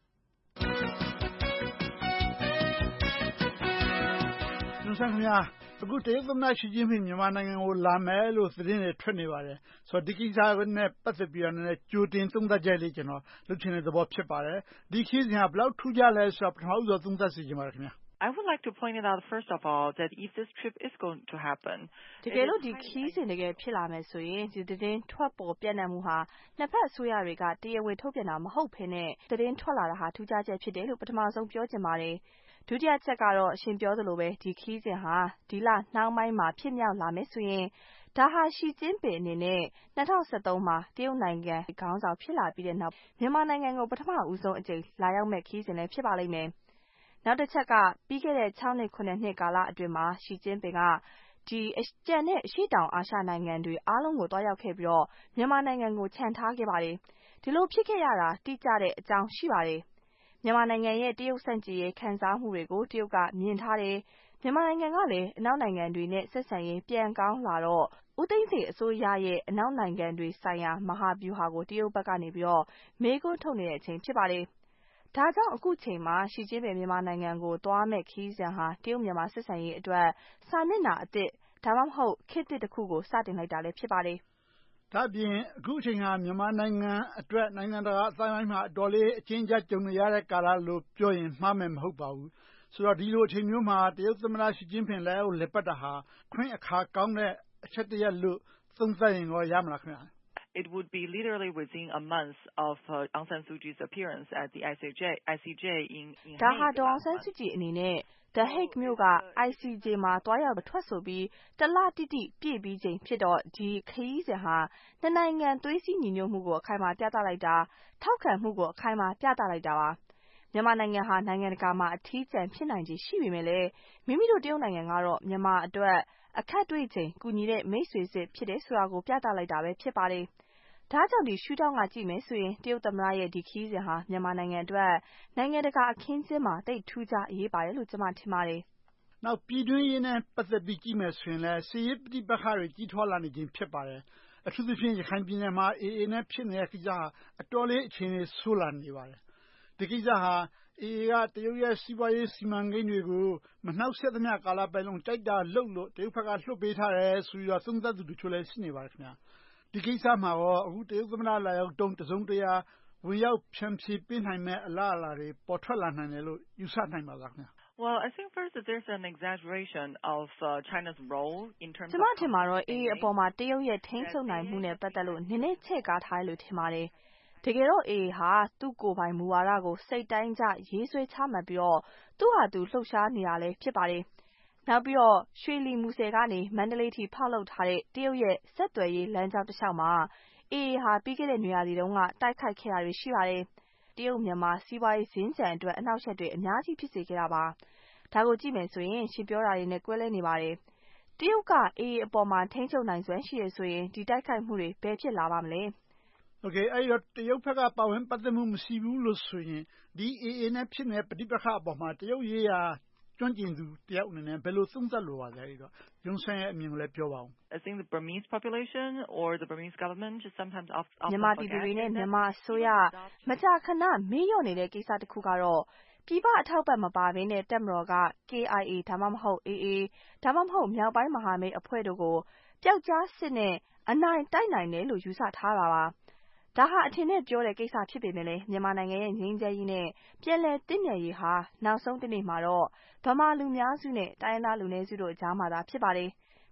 ။Yun Sun ခင်ဗျာအခုတရုတ်သမ္မတရှီကျင်းပင်မြန်မာနိုင်ငံကိုလာမယ်လို့သတင်းတွေထွက်နေပါတယ်။ဆိုတော့ဒီကိစ္စနဲ့ပတ်သက်ပြီးတော့လည်းကြိုတင်သုံးသပ်ချက်လေးကျွန်တော်လုပ်ချင်တဲ့သဘောဖြစ်ပါတယ်။ဒီခရီးစဉ်ကဘယ်လောက်ထူးခြားလဲဆိုတော့ပထမဦးဆုံးသုံးသပ်စီချင်ပါတယ်ခင်ဗျာ။ I would like to point it out first of all that if this trip is going to happen တကယ်လို့ဒီခီးစဉ်တကယ်ဖြစ်လာမယ်ဆိုရင်ဒီသတင်းထွက်ပေါ်ပြန့်နှံ့မှုဟာနှစ်ဖက်အစိုးရတွေကတရားဝင်ထုတ်ပြန်တာမဟုတ်ဘဲနဲ့သတင်းထွက်လာတာဟာထူးခြားချက်ဖြစ်တယ်လို့ပထမဆုံးပြောချင်ပါတယ်ဒုတိယချက်ကတော့အရှင်ပြောသလိုပဲဒီခီးစဉ်ဟာဒီလနှောင်းပိုင်းမှာဖြစ်မြောက်လာမယ်ဆိုရင်ဒါဟာရှီကျင်းပင်အနေနဲ့2013မှာတရုတ်နိုင်ငံခေါင်းဆောင်ဖြစ်လာပြီးတဲ့နောက်မြန်မာနိုင်ငံကိုပထမဦးဆုံးအကြိမ်လာရောက်မဲ့ခီးစဉ်လည်းဖြစ်ပါလိမ့်မယ်နောက်တစ်ချက်ကပြီးခဲ့တဲ့6နှစ်9နှစ်ကာလအတွင်းမှာရှီကျင်းပင်ကဒီကျန်တဲ့အရှေ့တောင်အာရှနိုင်ငံတွေအားလုံးကိုတွားရောက်ခဲ့ပြီးတော့မြန်မာနိုင်ငံကိုခြံထားခဲ့ပါတယ်ဒီလိုဖြစ်ခဲ့ရတာတိကျတဲ့အကြောင်းရှိပါတယ်မြန်မာနိုင်ငံရဲ့တရုတ်ဆန့်ကျင်ရေးခံစားမှုတွေကိုတရုတ်ကမြင်ထားတယ်မြန်မာနိုင်ငံကလည်းအနောက်နိုင်ငံတွေနဲ့ဆက်ဆံရေးပြန်ကောင်းလာတော့ဦးသိန်းစိန်အစိုးရရဲ့အနောက်နိုင်ငံတွေဆိုင်ရာမဟာဗျူဟာကိုတရုတ်ဘက်ကနေပြီးတော့မေးခွန်းထုတ်နေတဲ့အချိန်ဖြစ်ပါတယ်ဒါကြောင့်အခုချိန်မှာရှီကျင်းပင်မြန်မာနိုင်ငံကိုသွားမဲ့ခီးစဉ်ဟာတရုတ်မြန်မာဆက်ဆံရေးအတွက်စာမျက်နှာအသစ်ဒါမှမဟုတ်ခေတ်သစ်တစ်ခုကိုစတင်လိုက်တာလည်းဖြစ်ပါတယ်။ဒါပြင်အခုချိန်ဟာမြန်မာနိုင်ငံအတွက်နိုင်ငံတကာအတိုင်းအဝိုင်းမှာအတော်လေးအကျဉ်းချကြုံနေရတဲ့ကာလလို့ပြောရင်မှားမယ်မဟုတ်ပါဘူး။ဆိုတော့ဒီလိုအချိန်မျိုးမှာတရုတ်သမ္မတရှီကျင်းပင်လည်းလည်ပတ်တာဟာခွင့်အခါကောင်းတဲ့အချက်တစ်ရပ်လို့သုံးသပ်ရင်ရောရမလားခင်ဗျာ။ It would be literally within a month of Aung San Suu Kyi's appearance at the ICJ in Hague. ဒါဟာဒေါ်အောင်ဆန်းစုကြည်အနေနဲ့ The Hague မြို့က ICJ မှာတွားရောက်ထွက်ဆိုပြီးတလတိတိပြည့်ပြီးချိန်ဖြစ်တော့ဒီခရီးစဉ်ဟာနှစ်နိုင်ငံသွေးစည်းညီညွတ်မှုကိုအခိုင်အမာပြသလိုက်တာထောက်ခံမှုကိုအခိုင်အမာပြသလိုက်တာပါမြန်မာနိုင်ငံဟာနိုင်ငံတကာမှာအထီးကျန်ဖြစ်နိုင်ခြေရှိပေမဲ့လည်းမိမိတို့တရုတ်နိုင်ငံကတော့မြန်မာအတွက်အခက်တွေ့ချိန်ကူညီတဲ့မိတ်ဆွေစစ်ဖြစ်တယ်ဆိုတာကိုပြသလိုက်တာပဲဖြစ်ပါတယ်ဒါကြောင့်ဒီရှုထောင့်ကကြည့်မယ်ဆိုရင်တရုတ်သမ္မတရဲ့ဒီခီးစဉ်ဟာမြန်မာနိုင်ငံအတွက်နိုင်ငံတကာအခင်းကျင်းမှာတိတ်ထူးခြားအရေးပါတယ်လို့ကျွန်မထင်ပါတယ်။နောက်ပြည်တွင်းရေးနဲ့ပတ်သက်ပြီးကြည့်မယ်ဆိုရင်လည်းစစ်ရေးပဋိပက္ခတွေကြီးထွားလာနေခြင်းဖြစ်ပါတယ်။အထူးသဖြင့်ရခိုင်ပြည်နယ်မှာ AA နဲ့ဖြစ်နေတဲ့ကိစ္စဟာအတော်လေးအခြေအနေဆိုးလာနေပါတယ်။ဒီကိစ္စဟာ AA ကတရုတ်ရဲ့စီးပွားရေးစီမံကိန်းတွေကိုမနှောက်ယှက်သမျှကာလပတ်လုံးကြိုက်တာလုပ်လို့တရုတ်ဘက်ကလွှတ်ပေးထားတယ်ဆိုပြီးတော့သုံးသပ်သူတချို့လည်းရှိနေပါတယ်ခင်ဗျာ။ဒီကိစ္စမှာရောအခုတရုတ်သမ္မတလာရောက်တုန်းတစုံတရာဝင်ရောက်ဖြန့်ဖြေပေးနိုင်မဲ့အလားအလာတွေပေါ်ထွက်လာနိုင်တယ်လို့ယူဆနိုင်ပါလားခင်ဗျာ။ Well, I think first that there's an exaggeration of China's role in terms of ကျွန်မထင်မှာတော့ AA အပေါ်မှာတရုတ်ရဲ့ထိန်းချုပ်နိုင်မှုနဲ့ပတ်သက်လို့နည်းနည်းချဲ့ကားထားတယ်လို့ထင်ပါတယ်။တကယ်တော့ AA ဟာသူ့ကိုယ်ပိုင်မူဝါဒကိုစိတ်တိုင်းကျရေးဆွဲချမှတ်ပြီးတော့သူ့ဟာသူလှုပ်ရှားနေတာလည်းဖြစ်ပါတယ်။နောက်ပြီးတော့ရွှေလီမူဆယ်ကနေမန္တလေးထိဖောက်လုပ်ထားတဲ့တရုတ်ရဲ့ဆက်သွယ်ရေးလမ်းကြောင်းတစ်လျှောက်မှာ AA ဟာပြီးခဲ့တဲ့နွေရာသီတုန်းကတိုက်ခိုက်ခဲ့တာတွေရှိပါတယ်။တရုတ်မြန်မာစီးပွားရေးစင်ကြံအတွက်အနှောက်အယှက်တွေအများကြီးဖြစ်စေခဲ့တာပါ။ဒါကိုကြည့်မယ်ဆိုရင်ရှင်ပြောတာတွေနဲ့ကွဲလဲနေပါတယ်။တရုတ်က AA အပေါ်မှာထိန်းချုပ်နိုင်စွမ်းရှိရဆိုရင်ဒီတိုက်ခိုက်မှုတွေဘယ်ဖြစ်လာပါမလဲ။ Okay အဲ့တော့တရုတ်ဘက်ကပါဝင်ပတ်သက်မှုမရှိဘူးလို့ဆိုရင်ဒီ AA နဲ့ဖြစ်နေတဲ့ပဋိပက္ခအပေါ်မှာတရုတ်ရေးရာကျွမ်းကျင်သူတယောက်အနေနဲ့ဘယ်လိုသုံးသပ်လိုပါလဲအဲ့တော့ယွန်ဆန်ရဲ့အမြင်ကိုလည်းပြောပါဦး I think the Burmese population or the Burmese government just sometimes often မြန်မာပြည်သူတွေနဲ့မြန်မာအစိုးရမကြာခဏမေ့လျော့နေတဲ့ကိစ္စတစ်ခုကတော့ပြည်ပအထောက်ပံ့မပါဘဲနဲ့တပ်မတော်က KIA ဒါမှမဟုတ် AA ဒါမှမဟုတ်မြောက်ပိုင်းမဟာမိတ်အဖွဲ့တို့ကိုပျောက်ကြားစစ်နဲ့အနိုင်တိုက်နိုင်တယ်လို့ယူဆထားတာပါဒါဟာအထင်နဲ့ပြောတဲ့ကိစ္စဖြစ်ပေမဲ့လည်းမြန်မာနိုင်ငံရဲ့ငြိမ်းချမ်းရေးနဲ့ပြည်လည်တည်မြဲရေးဟာနောက်ဆုံးတစ်နေ့မှာတော့ဗမာလူများစုနဲ့တိုင်းရင်းသားလူနည်းစုတို့အကြားမှာသာဖြစ်ပါတယ်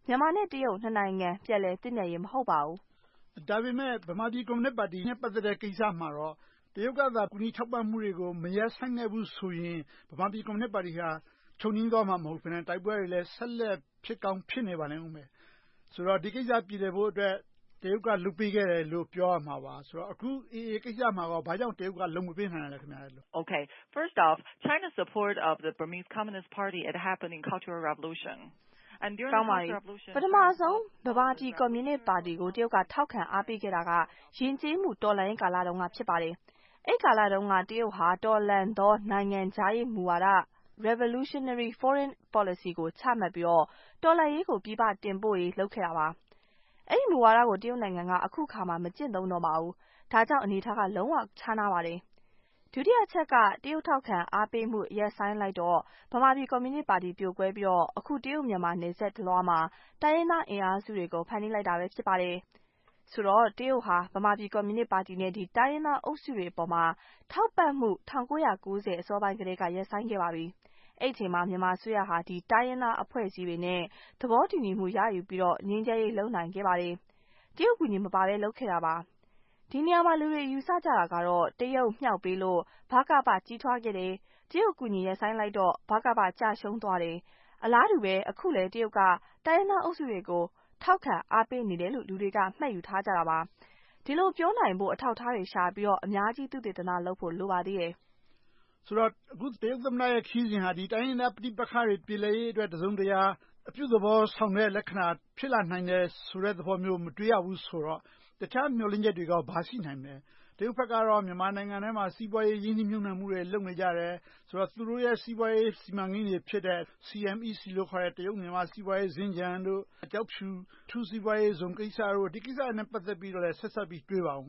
မြန်မာနဲ့တရုတ်နှစ်နိုင်ငံပြန်လည်သင့်မြတ်ရေးမဟုတ်ပါဘူး။ဒါပေမဲ့ဗမာပြည်ကွန်မြူနစ်ပါတီနဲ့ပတ်သက်တဲ့ကိစ္စမှာတော့တရုတ်ကသာကူညီထောက်ပံ့မှုတွေကိုမရပ်ဆိုင်းခဲ့ဘူးဆိုရင်ဗမာပြည်ကွန်မြူနစ်ပါတီဟာချုပ်ငြိမ်းသွားမှာမဟုတ်ဘဲနဲ့တိုက်ပွဲတွေလည်းဆက်လက်ဖြစ်ကောင်းဖြစ်နေပါလိမ့်ဦးမယ်ဆိုတော့ဒီကိစ္စပြည်တယ်ဖို့အတွက်တရုတ်ကလုပ်ပေးခဲ့တယ်လို့ပြောရမှာပါဆိုတော့အခု AA ကိစ္စမှာတော့ဘာကြောင့်တရုတ်ကလုပ်မပေးနိုင်လဲခင်ဗျာလို့ Okay, first off, China's support of the Burmese Communist Party it happened in Cultural Revolution. And during the Cultural Revolution ပထမဆုံးဗမာပြည်ကွန်မြူနစ်ပါတီကိုတရုတ်ကထောက်ခံအားပေးခဲ့တာကယဉ်ကျေးမှုတော်လှန်ရေးကာလတုန်းကဖြစ်ပါတယ်။အဲ့ကာလတုန်းကတရုတ်ဟာတော်လှန်သောနိုင်ငံခြားရေးမူဝါဒ Revolutionary Foreign Policy ကိုချမှတ်ပြီးတော်လှန်ရေးကိုပြည်ပတင်ပို့ရေးလုပ်ခဲ့တာပါ။အဲ့ဒီမူဝါဒကိုတရုတ်နိုင်ငံကအခုခါမှမကျင့်သုံးတော့ပါဘူး။ဒါကြောင့်အနေထားကလုံးဝခြားနားပါတယ်။ဒုတိယချက်ကတရုတ်ထောက်ခံအားပေးမှုရပ်ဆိုင်းလိုက်တော့ဗမာပြည်ကွန်မြူနစ်ပါတီပြိုကွဲပြီးအခုတရုတ်မြန်မာနယ်စပ်တလွှားမှာတိုင်းရင်းသားအင်အားစုတွေကိုဖန်တီးလိုက်တာပဲဖြစ်ပါတယ်။ဆိုတော့တရုတ်ဟာဗမာပြည်ကွန်မြူနစ်ပါတီနဲ့ဒီတိုင်းရင်းသားအုပ်စုတွေအပေါ်မှာထောက်ပံ့မှု1990အစောပိုင်းကတည်းကရပ်ဆိုင်းခဲ့ပါပြီ။အဲ့ဒီအချိန်မှာမြန်မာအစိုးရဟာဒီတိုင်းရင်းသားအဖွဲ့အစည်းတွေနဲ့သဘောတူညီမှုရယူပြီးငြိမ်းချမ်းရေးလုပ်နိုင်ခဲ့ပါတယ်။တရုတ်ကူညီမပါဘဲလုပ်ခဲ့တာပါ။ဒီနေရာမှာလူတွေယူဆကြတာကတော့တရုတ်မြှောက်ပေးလို့ဗကပကြီးထွားခဲ့တယ်။တရုတ်ကူညီရပ်ဆိုင်းလိုက်တော့ဗကပကျရှုံးသွားတယ်။အလားတူပဲအခုလည်းတရုတ်ကတိုင်းရင်းသားအုပ်စုတွေကိုထောက်ခံအားပေးနေတယ်လို့လူတွေကမှတ်ယူထားကြတာပါ။ဒီလိုပြောနိုင်ဖို့အထောက်အထားတွေရှာပြီးအများကြီးသုတေသနလုပ်ဖို့လိုပါသေးတယ်။ဆိုတော့အခုတရုတ်သမ္မတရဲ့ခီးစဉ်ဟာဒီတိုင်းရင်းသားပဋိပက္ခတွေပြည်လည်ရေးအတွက်တစုံတရာအပြုသဘောဆောင်တဲ့လက္ခဏာဖြစ်လာနိုင်တယ်ဆိုတဲ့သဘောမျိုးမတွေ့ရဘူးဆိုတော့တခြားမျှော်လင့်ချက်တွေကဘာရှိနိုင်မလဲ။တရုတ်ဘက်ကတော့မြန်မာနိုင်ငံထဲမှာစီးပွားရေးရင်းနှီးမြှုပ်နှံမှုတွေလုပ်နေကြတယ်ဆိုတော့သူတို့ရဲ့စီးပွားရေးစီမံကိန်းတွေဖြစ်တဲ့ CMEC လို့ခေါ်တဲ့တရုတ်မြန်မာစီးပွားရေးစင်္ကြန်တို့ကျောက်ဖြူအထူးစီးပွားရေးဇုံကိစ္စတို့ဒီကိစ္စတွေနဲ့ပတ်သက်ပြီးတော့လည်းဆက်စပ်ပြီးတွေးပါဦး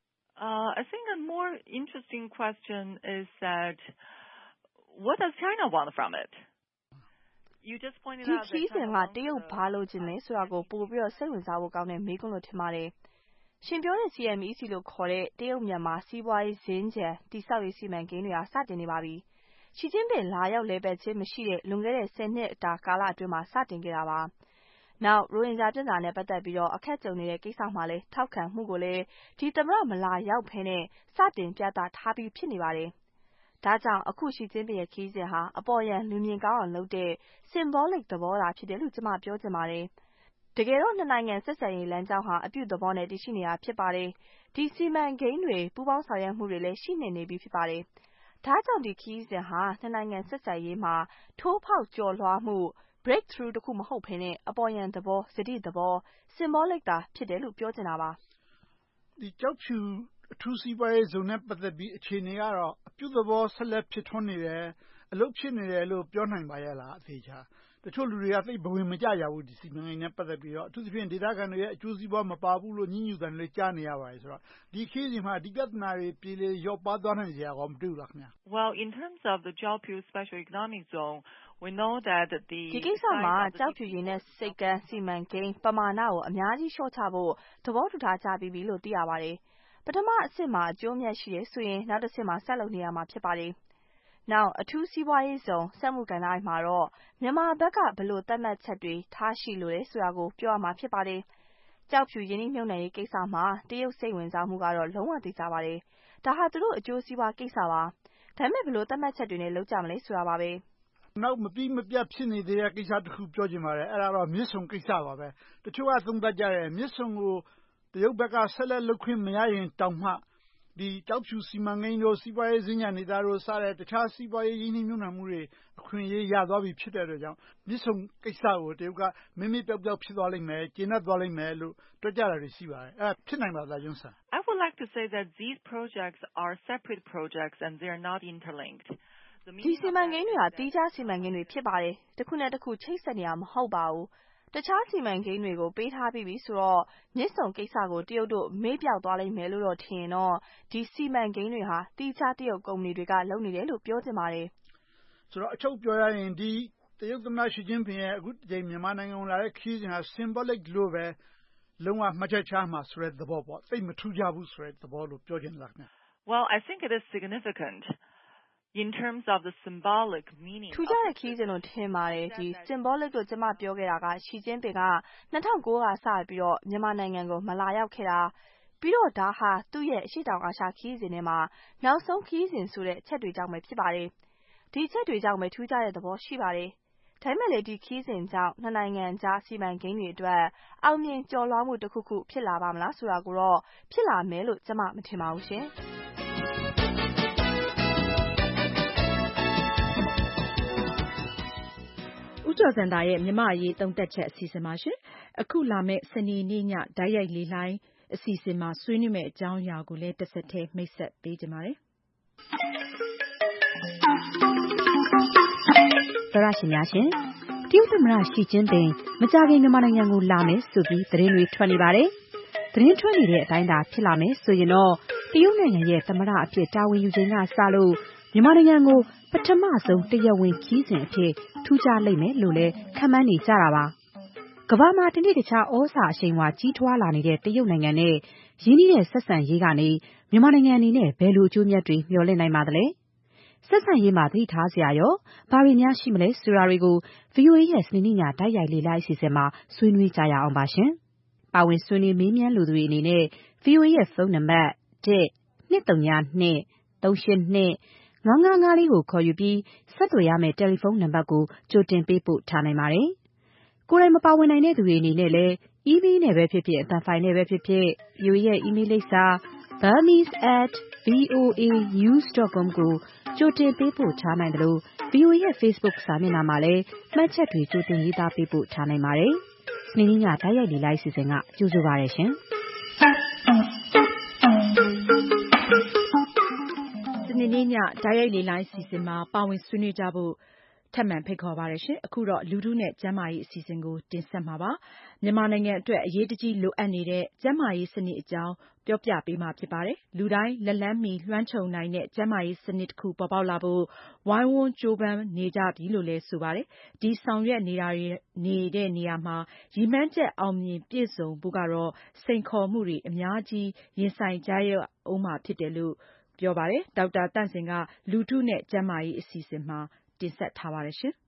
I think a more interesting question is that what does China want from it? You just pointed out that ဒီခီးစဉ်ကတရုတ်ဘာလိုချင်လဲဆိုတာကိုပို့ပြီးစိတ်ဝင်စားဖို့ကောင်းတဲ့မေးခွန်းလို့ထင်ပါတယ်။ရှင်ပြောတဲ့ CMEC လို့ခေါ်တဲ့တရုတ်မြန်မာစီးပွားရေးစင်္ကြန်တိဆောက်ရေးစီမံကိန်းတွေစတင်နေပါပြီ။ရှီကျင်းပင်လာရောက်လဲပတ်ခြင်းမရှိတဲ့လွန်ခဲ့တဲ့10နှစ်တာကာလအတွင်းမှာစတင်ခဲ့တာပါ။နောက်ရိုဟင်ဂျာပြည်သားနဲ့ပတ်သက်ပြီးအခက်ကြုံနေတဲ့ကိစ္စမှာလဲထောက်ခံမှုကိုလဲဒီသမ္မတမလာရောက်ဖဲနဲ့စတင်ပြသထားပြီးဖြစ်နေပါတယ်။ဒါကြောင့်အခုရှီကျင်းပင်ရဲ့ခီးစဉ်ဟာအပေါ်ယံလူမြင်ကောင်းအောင်လုပ်တဲ့ symbolic သဘောသာဖြစ်တယ်လို့ကျွန်မပြောချင်ပါတယ်။တကယ်တော့နှစ်နိုင်ငံဆက်ဆံရေးလမ်းကြောင်းဟာအပြုသဘောနဲ့တည်ရှိနေတာဖြစ်ပါတယ်။ဒီစီမံကိန်းတွေပူးပေါင်းဆောင်ရွက်မှုတွေလည်းရှိနေပြီဖြစ်ပါတယ်။ဒါကြောင့်ဒီခီးစဉ်ဟာနှစ်နိုင်ငံဆက်ဆံရေးမှာထိုးဖောက်ကျော်လွှားမှု breakthrough တခုမဟုတ်ဘဲနဲ့အပေါ်ယံသဘောစတိသဘော symbolic သာဖြစ်တယ်လို့ပြောချင်တာပါ။ဒီကျောက်ဖြူအထူးစီးပွားရေးဇုံနဲ့ပတ်သက်ပြီးအခြေအနေကတော့အပြုသဘောဆက်လက်ဖြစ်ထွန်းနေတယ်အလုပ်ဖြစ်နေတယ်လို့ပြောနိုင်ပါရဲ့လားအသေးချာတချို့လူတွေကသိဘဝင်မကြကြဘူးဒီစီမံကိန်းနဲ့ပတ်သက်ပြီးတော့အထူးသဖြင့်ဒေသခံတွေရဲ့အကျိုးစီးပွားမပါဘူးလို့ညှဉ်းညူတယ်လို့ကြားနေရပါတယ်ဆိုတော့ဒီခီးစဉ်မှာဒီပြဿနာတွေပြည်လေရော့ပါသွားနိုင်စရာကောမတွေ့ဘူးလားခင်ဗျာ Well in terms of the Jiaopyu Special Economic Zone we know that the ဒီကိစ္စမှာကြောက်ဖြူရင်းနဲ့စိတ်ကန်းစီမံကိန်းပမာဏကိုအများကြီးလျှော့ချဖို့သဘောတူထားကြပြီလို့သိရပါတယ်ပထမအဆင့်မှာအကျိုးမြတ်ရှိတယ်ဆိုရင်နောက်တစ်ဆင့်မှာဆက်လုပ်နေရမှာဖြစ်ပါတယ်နောက်အထူးစီးပွားရေးဇုံစက်မှုကဏ္ဍမှာတော့မြန်မာဘက်ကဘလို့သတ်မှတ်ချက်တွေထားရှိလို့လဲဆိုတာကိုပြောရမှာဖြစ်ပါတယ်ကြောက်ဖြူရင်းနှီးမြှုပ်နှံရေးကိစ္စမှာတရုတ်စိတ်ဝင်စားမှုကတော့လုံးဝသိကြပါတယ်ဒါဟာသူတို့အကျိုးစီးပွားကိစ္စပါဒါပေမဲ့ဘလို့သတ်မှတ်ချက်တွေနဲ့လုပ်ကြမလဲဆိုတာပါပဲနောက်မပြီးမပြတ်ဖြစ်နေသေးတဲ့ကိစ္စတစ်ခုပြောချင်ပါတယ်အဲ့ဒါတော့မြစ်ဆုံကိစ္စပါပဲတချို့ကသုံးသပ်ကြတယ်မြစ်ဆုံကိုတရုတ်ဘက်ကဆက်လက်လုပ်ခွင့်မရရင်တောင်မှဒီကြောက်ဖြူစီမံကိန်းတို့စီးပွားရေးစင်္ကြန်နေတာတို့စတဲ့တခြားစီးပွားရေးရင်းနှီးမြှုပ်နှံမှုတွေအခွင့်အရေးရသွားပြီဖြစ်တဲ့အတွက်ကြောင့်မြစ်ဆုံကိစ္စကိုတရုတ်ကမင်းမပြောက်ပြောက်ဖြစ်သွားလိမ့်မယ်ကျေနပ်သွားလိမ့်မယ်လို့တွက်ကြတာတွေရှိပါတယ်အဲ့ဒါဖြစ်နိုင်ပါလားကျွန်းဆန် I would like to say that these projects are separate projects and they are not interlinked ဒီစီမံကိန်းတွေဟာတီးခြားစီမံကိန်းတွေဖြစ်ပါတယ်တစ်ခုနဲ့တစ်ခုချိတ်ဆက်နေရမဟုတ်ပါဘူးတခြားစီမံကိန်းတွေကိုပေးထားပြီးပြီဆိုတော့မြစ်ဆုံကိစ္စကိုတရုတ်တို့မေ့ပြောက်သွားလိမ့်မယ်လို့တော့ထင်ရင်တော့ဒီစီမံကိန်းတွေဟာတီးခြားတရုတ်ကုမ္ပဏီတွေကလုပ်နေတယ်လို့ပြောချင်ပါတယ်ဆိုတော့အချုပ်ပြောရရင်ဒီတရုတ်သမ္မတရှီကျင်းပင်ရဲ့အခုဒီမြန်မာနိုင်ငံကိုလာတဲ့ခရီးစဉ်ဟာ symbolic လို့ပဲလုံးဝမှတ်ချက်ချမှာဆိုတဲ့သဘောပေါ့သိမထူးကြဘူးဆိုတဲ့သဘောလို့ပြောချင်လားခင်ဗျ Well I think it is significant in terms of the symbolic meaning. ထူးခြားတဲ့ခီးစဉ်လို့ထင်ပါတယ်ဒီ symbolic လို့ကျွန်မပြောခဲ့တာကရှီကျင်းပင်က2009ကစပြီးတော့မြန်မာနိုင်ငံကိုမလာရောက်ခဲ့တာပြီးတော့ဒါဟာသူ့ရဲ့အရှိတောင်အာရှခီးစဉ်ထဲမှာနောက်ဆုံးခီးစဉ်ဆိုတဲ့အချက်တွေကြောင့်ပဲဖြစ်ပါတယ်ဒီအချက်တွေကြောင့်ပဲထူးခြားတဲ့သဘောရှိပါတယ်ဒါပေမဲ့လေဒီခီးစဉ်ကြောင့်နှစ်နိုင်ငံကြားစီမံကိန်းတွေအတွက်အောင်မြင်ကျော်လွှားမှုတစ်ခုခုဖြစ်လာပါမလားဆိုတာကိုတော့ဖြစ်လာမယ်လို့ကျွန်မမထင်ပါဘူးရှင်ဦးကျော်စံသာရဲ့မြမအရေးသုံးသက်ချက်အစီအစဉ်ပါရှင်အခုလာမယ့်စနေနေ့ညဓာတ်ရိုက်လေလှိုင်းအစီအစဉ်မှာဆွေးနွေးမယ့်အကြောင်းအရာကိုလည်းတစ်ဆက်တည်းမိတ်ဆက်ပေးကြပါမယ်သောရရှင်များရှင်တရုတ်သမ္မတရှီကျင်းပင်မကြာခင်မြန်မာနိုင်ငံကိုလာမယ်ဆိုပြီးသတင်းတွေထွက်နေပါတယ်သတင်းထွက်နေတဲ့အတိုင်းသာဖြစ်လာမယ်ဆိုရင်တော့တရုတ်နိုင်ငံရဲ့သမ္မတအဖြစ်တာဝန်ယူချိန်ကစလို့မြန်မာနိုင်ငံကိုပထမဆုံးတရားဝင်ခီးစဉ်အဖြစ်ထူးခြားလိမ့်မယ်လို့လည်းခန့်မှန်းနေကြတာပါကမ္ဘာမှာတနေ့တခြားဩဇာအရှိန်အဝါကြီးထွားလာနေတဲ့တရုတ်နိုင်ငံနဲ့ရင်းနှီးတဲ့ဆက်ဆံရေးကနေမြန်မာနိုင်ငံအနေနဲ့ဘယ်လိုအကျိုးမြတ်တွေမျှော်လင့်နိုင်ပါသလဲဆက်ဆံရေးမှာသတိထားစရာရောဘာတွေများရှိမလဲဆိုတာတွေကို VOA ရဲ့စနေနေ့ညဓာတ်ရိုက်လေ့လာအစီအစဉ်မှာဆွေးနွေးကြရအောင်ပါရှင်။ပါဝင်ဆွေးနွေးမေးမြန်းလူတွေအနေနဲ့ VOA ရဲ့ဖုန်းနံပါတ် 1-202-382-955 ကိုခေါ်ယူပြီးဆက်သွယ်ရမယ့်တယ်လီဖုန်းနံပါတ်ကိုကြိုတင်ပေးပို့ထားနိုင်ပါတယ်။ကိုယ်တိုင်မပါဝင်နိုင်တဲ့သူတွေအနေနဲ့လည်း email နဲ့ပဲဖြစ်ဖြစ်အသံဖိုင်နဲ့ပဲဖြစ်ဖြစ် VOA ရဲ့ email လိပ်စာ burmese@voanews.com ကိုကြိုတင်ပေးပို့ထားနိုင်တယ်လို့ VOA ရဲ့ Facebook စာမျက်နှာမှာလည်းမှတ်ချက်တွေကြိုတင်ရေးသားပေးပို့ထားနိုင်ပါတယ်။စနေနေ့ညဓာတ်ရိုက်လေ့လာအစီအစဉ်ကကြိုဆိုပါရရှင်။စနေနေ့ညဓာတ်ရိုက်လေ့လာအစီအစဉ်မှာပါဝင်ဆွေးနွေးကြဖို့ထပ်မံဖိတ်ခေါ်ပါရရှင်အခုတော့လူထုနဲ့ကျန်းမာရေးအစီအစဉ်ကိုတင်ဆက်မှာပါမြန်မာနိုင်ငံအတွက်အရေးတကြီးလိုအပ်နေတဲ့ကျန်းမာရေးစနစ်အကြောင်းပြောပြပေးမှာဖြစ်ပါတယ်လူတိုင်းလက်လန်းမီလွှမ်းခြုံနိုင်တဲ့ကျန်းမာရေးစနစ်တစ်ခုပေါ်ပေါက်လာဖို့ဝိုင်းဝန်းကြိုးပမ်းနေကြပြီလို့လည်းဆိုပါတယ်ဒီဆောင်ရွက်နေတဲ့နေရာမှာရည်မှန်းချက်အောင်မြင်ပြည့်စုံဖို့ကတော့စိန်ခေါ်မှုတွေအများကြီးရင်ဆိုင်ကြရအောင်မှာဖြစ်တယ်လို့ပြောပါတယ်ဒေါက်တာတန့်စင်ကလူထုနဲ့ကျန်းမာရေးအစီအစဉ်မှာတင်ဆက်ထားပါတယ်ရှင်။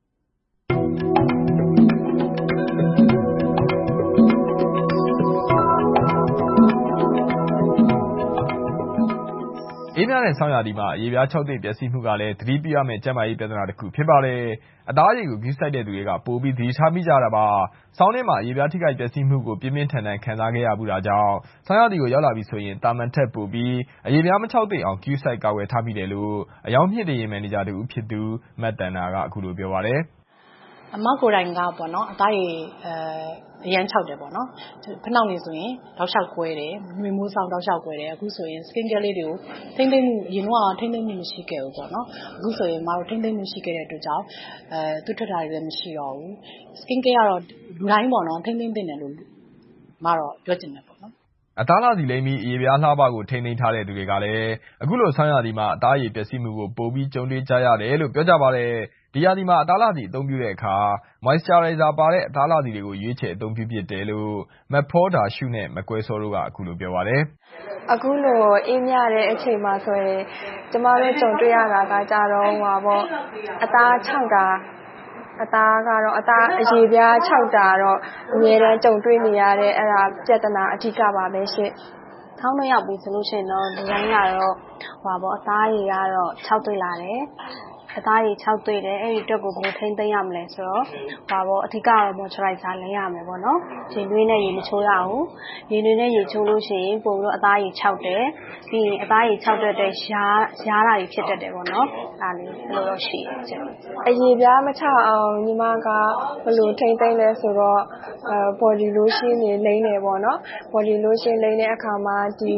အေးမြတဲ့ဆောင်းရာသီမှာအရေပြား၆သိပ်ပျက်စီးမှုကလည်းသတိပြုရမယ့်ကျန်းမာရေးပြဿနာတစ်ခုဖြစ်ပါတယ်။အသားအရည်ကိုဂရုစိုက်တဲ့သူတွေကပိုပြီးသတိထားမိကြတာပါ။ဆောင်းထဲမှာအရေပြားထိခိုက်ပျက်စီးမှုကိုပြင်းပြင်းထန်ထန်ခံစားခဲ့ရဘူးတာကြောင့်ဆောင်းရာသီကိုရောက်လာပြီဆိုရင်တာမန်ထက်ပိုပြီးအရေပြားမခြောက်သိပ်အောင်ဂရုစိုက်ကာကွယ်ထားမိတယ်လို့အယောင်မြင့်တင်ရေးမန်နေဂျာတူဖြစ်သူမတ်တန်နာကအခုလိုပြောပါတယ်။အမကိုယ်တိုင်ကပေါ့နော်အသားရည်အရန်ခြောက်တယ်ပေါ့နော်ဖနှောက်နေဆိုရင်တောက်လျှောက်ကွဲတယ်မြွေမိုးဆောင်တောက်လျှောက်ကွဲတယ်အခုဆိုရင် skin care လေးတွေကိုထိမ့်သိမ့်မှုအရင်တော့ထိမ့်သိမ့်မှုမရှိခဲ့ဘူးပေါ့နော်အခုဆိုရင်မတို့ထိမ့်သိမ့်မှုရှိခဲ့တဲ့အတွက်ကြောင့်သူထွက်တာတွေလည်းမရှိတော့ဘူး skin care ကတော့လူတိုင်းပေါ့နော်ထိမ့်သိမ့်တင်တယ်လို့မတော့ပြောချင်တယ်ပေါ့နော်အသားလာစီလိမ့်ပြီးအရေပြားလှပကိုထိန်းသိမ်းထားတဲ့သူတွေကလည်းအခုလိုဆောင်းရာသီမှာအသားရည်ပျက်စီးမှုကိုပိုပြီးကြုံတွေ့ကြရတယ်လို့ပြောကြပါတယ်ဒီရာသီမှာအသားလာစီအသုံးပြုတဲ့အခါ moisturizer ပါတဲ့အသားလာစီတွေကိုရွေးချယ်အသုံးပြုဖြစ်တယ်လို့မက်ဖောဒါရှုနဲ့မကွဲစောတို့ကအခုလိုပြောပါတယ်အခုလိုအေးမြတဲ့အချိန်မှာဆိုရင်ကျမတို့ကြုံတွေ့ရတာကကြတော့အသားခြောက်တာအသားကတော့အသားအရေပြားခြောက်တာတော့အများအားကြုံတွေ့နေရတဲ့အဲ့ဒါပြဿနာအဓိကပါပဲရှင့်။ဆောင်းတော့ရောက်ပြီဆိုလို့ရှိရင်တော့ဒီတိုင်းကတော့အသားရည်ကတော့ခြောက်တွေ့လာတယ်။အသားရည်ခြောက်တွေ့တယ်အဲ့ဒီအတွက်ကိုဘယ်လိုထိန်းသိမ်းရမလဲဆိုတော့အဓိကတော့ moisturizer လဲရမယ်ပေါ့နော်။ရေနွေးနဲ့ရေမချိုးရဘူး။ရေနွေးနဲ့ရေချိုးလို့ရှိရင်ပိုပြီးတော့အသားရည်ခြောက်တယ်။ပြီးရင်အသားရည်ခြောက်တဲ့ရားတာတွေဖြစ်တတ်တယ်ပေါ့နော်။ဒါလေးဘယ်လိုတော့ရှိရကျအရေပြားမချအောင်ညီမကဘယ်လိုထိန်းသိမ်းလဲဆိုတော့body lotion တွေလိမ့်နေပေါ့နော် body lotion လိမ့်တဲ့အခါမှာဒီ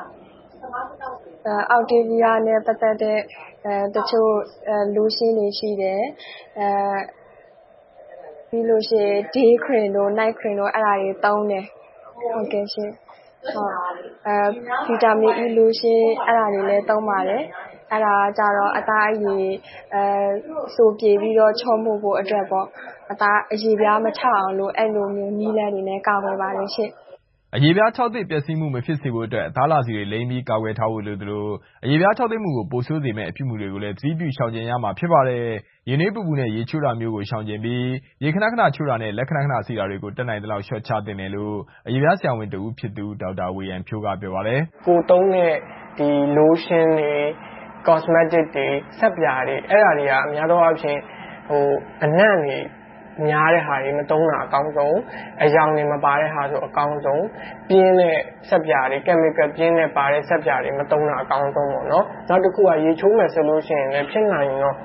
အောက်တီဗီယာနဲ့ပတ်သက်တဲ့တချို့lotion တွေရှိတယ်ပြီးလို့ရှိရင် day cream တို့ night cream တို့အဲ့ဒါတွေသုံးတယ်ဟုတ်ကဲ့ရှင်ဗီတာမင် E lotion အဲ့ဒါတွေလည်းသုံးပါတယ်အဲ့ဒါကြတော့အသားအရည်စိုးပြေပြီးတော့ချောမှုဖို့အတွက်ပေါ့အသားအရည်ပြားမချအောင်လို့အဲ့လိုမျိုးနီးလန်းနေနဲ့ကာကွယ်ပါလိမ့်ရှင့်အရေပြားခြောက်သွေ့ပျက်စီးမှုမဖြစ်စေဖို့အတွက်အသားလာဆီတွေလိမ်းပြီးကာကွယ်ထားဖို့လိုသလိုအရေပြားခြောက်သွေ့မှုကိုပိုဆိုးစေမယ့်အပြုအမူတွေကိုလည်းသတိပြုရှောင်ကျဉ်ရမှာဖြစ်ပါတယ်။ရေနွေးပူပူနဲ့ရေချိုးတာမျိုးကိုရှောင်ကျဉ်ပြီးရေခဏခဏချိုးတာနဲ့လက်ခဏခဏစီတာတွေကိုတက်နိုင်သလောက်လျှော့ချသင့်တယ်လို့အရေပြားဆရာဝန်တဦးဖြစ်သူဒေါက်တာဝေယံဖြိုးကပြောပါတယ်။ကိုသုံးတဲ့ဒီ lotion တွေ cosmetic တွေဆက်ပြာတွေအဲ့ဒါတွေကအများသောအားဖြင့်အနံ့တွေများတဲ့ဟာတွေမသုံးတာအကောင်းဆုံးအယောင်တွေမပါတဲ့ဟာဆိုအကောင်းဆုံးပြင်းတဲ့ဆက်ပြာတွေ chemical ပြင်းတဲ့ပါတဲ့ဆက်ပြာတွေမသုံးတာအကောင်းဆုံးပေါ့နော်နောက်တစ်ခုကရေချိုးမယ်ဆိုလို့ရှိရင်လည်းဖြစ်နိုင်တော့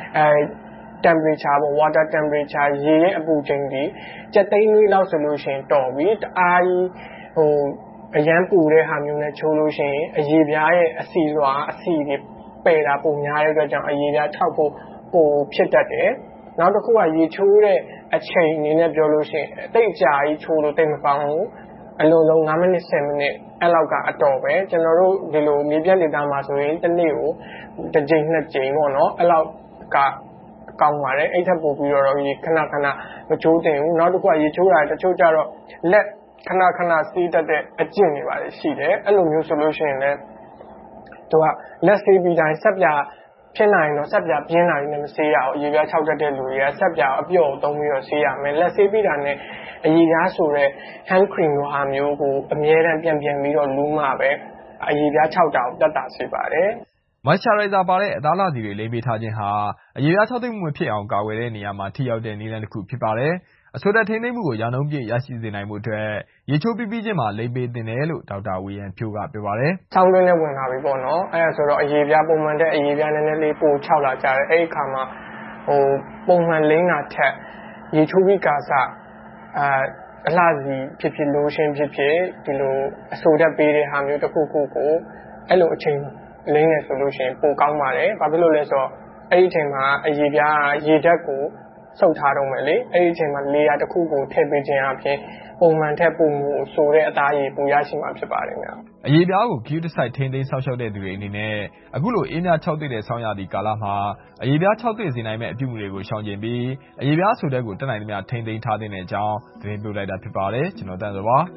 temperature ပေါ့ water temperature ရေရဲ့အပူချိန်ကြီး7သိန်းလောက်ဆိုလို့ရှိရင်တော်ပြီတအားကြီးအရန်ပူတဲ့ဟာမျိုးနဲ့ချိုးလို့ရှိရင်အရေပြားရဲ့အဆီလွှာအဆီတွေပယ်တာပုံများတဲ့အတွက်ကြောင့်အရေပြားထောက်ဖို့ပိုဖြစ်တတ်တယ်နောက်တစ်ခုကရေချိုးတဲ့အချိန်အနေနဲ့ပြောလို့ရှိရင်အတိတ်ကြာကြီးချိုးလို့တိတ်မကောင်းဘူးအလုံးလုံး9မိနစ်10မိနစ်အဲ့လောက်ကအတော်ပဲကျွန်တော်တို့ဒီလိုမြေပြတ်ဒေသမှာဆိုရင်တစ်နေ့ကိုတစ်ကြိမ်နှစ်ကြိမ်ပေါ့နော်အဲ့လောက်ကကောင်းပါတယ်အဲ့ထက်ပိုပြီးတော့ရေခဏခဏမချိုးတင်ဘူးနောက်တစ်ခုကရေချိုးတာတချို့ကြတော့လက်ခဏခဏစီးတတ်တဲ့အကျင့်တွေပါလေရှိတယ်အဲ့လိုမျိုးဆိုလို့ရှိရင်လည်းသူကလက်ဆေးပြီးတိုင်းဆက်ပြဖြစ်နိုင်တော့ဆက်ပြပြင်းတာတွေနဲ့မဆေးရအောင်အရေပြားခြောက်တတ်တဲ့လူတွေကဆက်ပြအပြော့သုံးပြီးတော့ဆေးရမယ်လက်ဆေးပြီးတာနဲ့အရေပြားဆိုတဲ့ hand cream လိုဟာမျိုးကိုအမြဲတမ်းပြန်ပြီးတော့လူးမှပဲအရေပြားခြောက်တာကိုတက်တာစေပါတယ် Moisturizer ပါတဲ့အသားလာဆီတွေလိမ်းပေးထားခြင်းဟာအရေပြားခြောက်သွေ့မှုမဖြစ်အောင်ကာကွယ်တဲ့နေရာမှာထိရောက်တဲ့နည်းလမ်းတစ်ခုဖြစ်ပါတယ်။အဆိုတက်ထိန်းသိမ်းမှုကိုရာနှုန်းပြည့်ရရှိစေနိုင်မှုအတွက်ရေချိုးပြီးခြင်းမှာလိမ်းပေးသင့်တယ်လို့ဒေါက်တာဝေယံဖြိုးကပြောပါတယ်။ချောင်းတွင်းနဲ့ဝင်လာပြီပေါ့နော်။အဲ့ဒါဆိုတော့အရေပြားပုံမှန်တဲ့အရေပြားနည်းနည်းလေးပိုခြောက်လာကြတယ်။အဲ့ဒီအခါမှာပုံမှန်လိမ်းတာထက်ရေချိုးပြီးကာစအလှစီဖြစ်ဖြစ် lotion ဖြစ်ဖြစ်ဒီလိုအဆိုတက်ပေးတဲ့ဟာမျိုးတစ်ခုခုကိုအဲ့လိုအချိန်လိမ့်နေဆိုလို့ရှိရင်ပိုကောင်းပါတယ်။ဘာဖြစ်လို့လဲဆိုတော့အဲ့ဒီအချိန်မှာအရေပြားရေဓာတ်ကိုစုပ်ထားတော့မယ်လေ။အဲ့ဒီအချိန်မှာလေယာတစ်ခုကိုထည့်ပေးခြင်းအပြင်ပုံမှန်ထက်ပုံမူဆိုတဲ့အသားရည်ပူရရှိမှာဖြစ်ပါတယ်ခင်ဗျ။အရေပြားကို queue site ထိန်းသိမ်းဆောက်ရှောက်တဲ့သူတွေအနေနဲ့အခုလိုအေးမြခြောက်သွေ့တဲ့ဆောင်းရာသီကာလမှာအရေပြားခြောက်သွေ့စေနိုင်မဲ့အပြုအမူတွေကိုရှောင်ကျဉ်ပြီးအရေပြားဆိုတဲ့ကိုတက်နိုင်သမျှထိန်းသိမ်းထားတဲ့အကြောင်းသတင်းပြလိုက်တာဖြစ်ပါတယ်။ကျွန်တော်တန်းစောပါ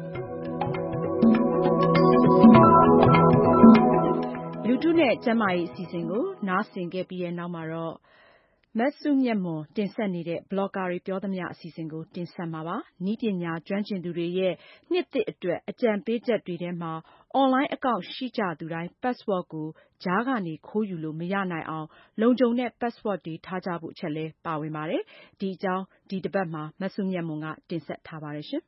လူထုနဲ့ကျန်းမာရေးအစီအစဉ်ကိုနားဆင်ခဲ့ပြီးတဲ့နောက်မှာတော့မစုမြတ်မွန်တင်ဆက်နေတဲ့ Blogger တွေပြောသမျှအစီအစဉ်ကိုတင်ဆက်မှာပါ။နည်းပညာကျွမ်းကျင်သူတွေရဲ့နှစ်သစ်အတွက်အကြံပေးချက်တွေထဲမှာ online account ရှိကြသူတိုင်း password ကိုကြားကနေခိုးယူလို့မရနိုင်အောင်လုံခြုံတဲ့ password တွေထားကြဖို့အချက်လည်းပါဝင်ပါတယ်။ဒီအကြောင်းဒီတပတ်မှာမစုမြတ်မွန်ကတင်ဆက်ထားပါတယ်ရှင်။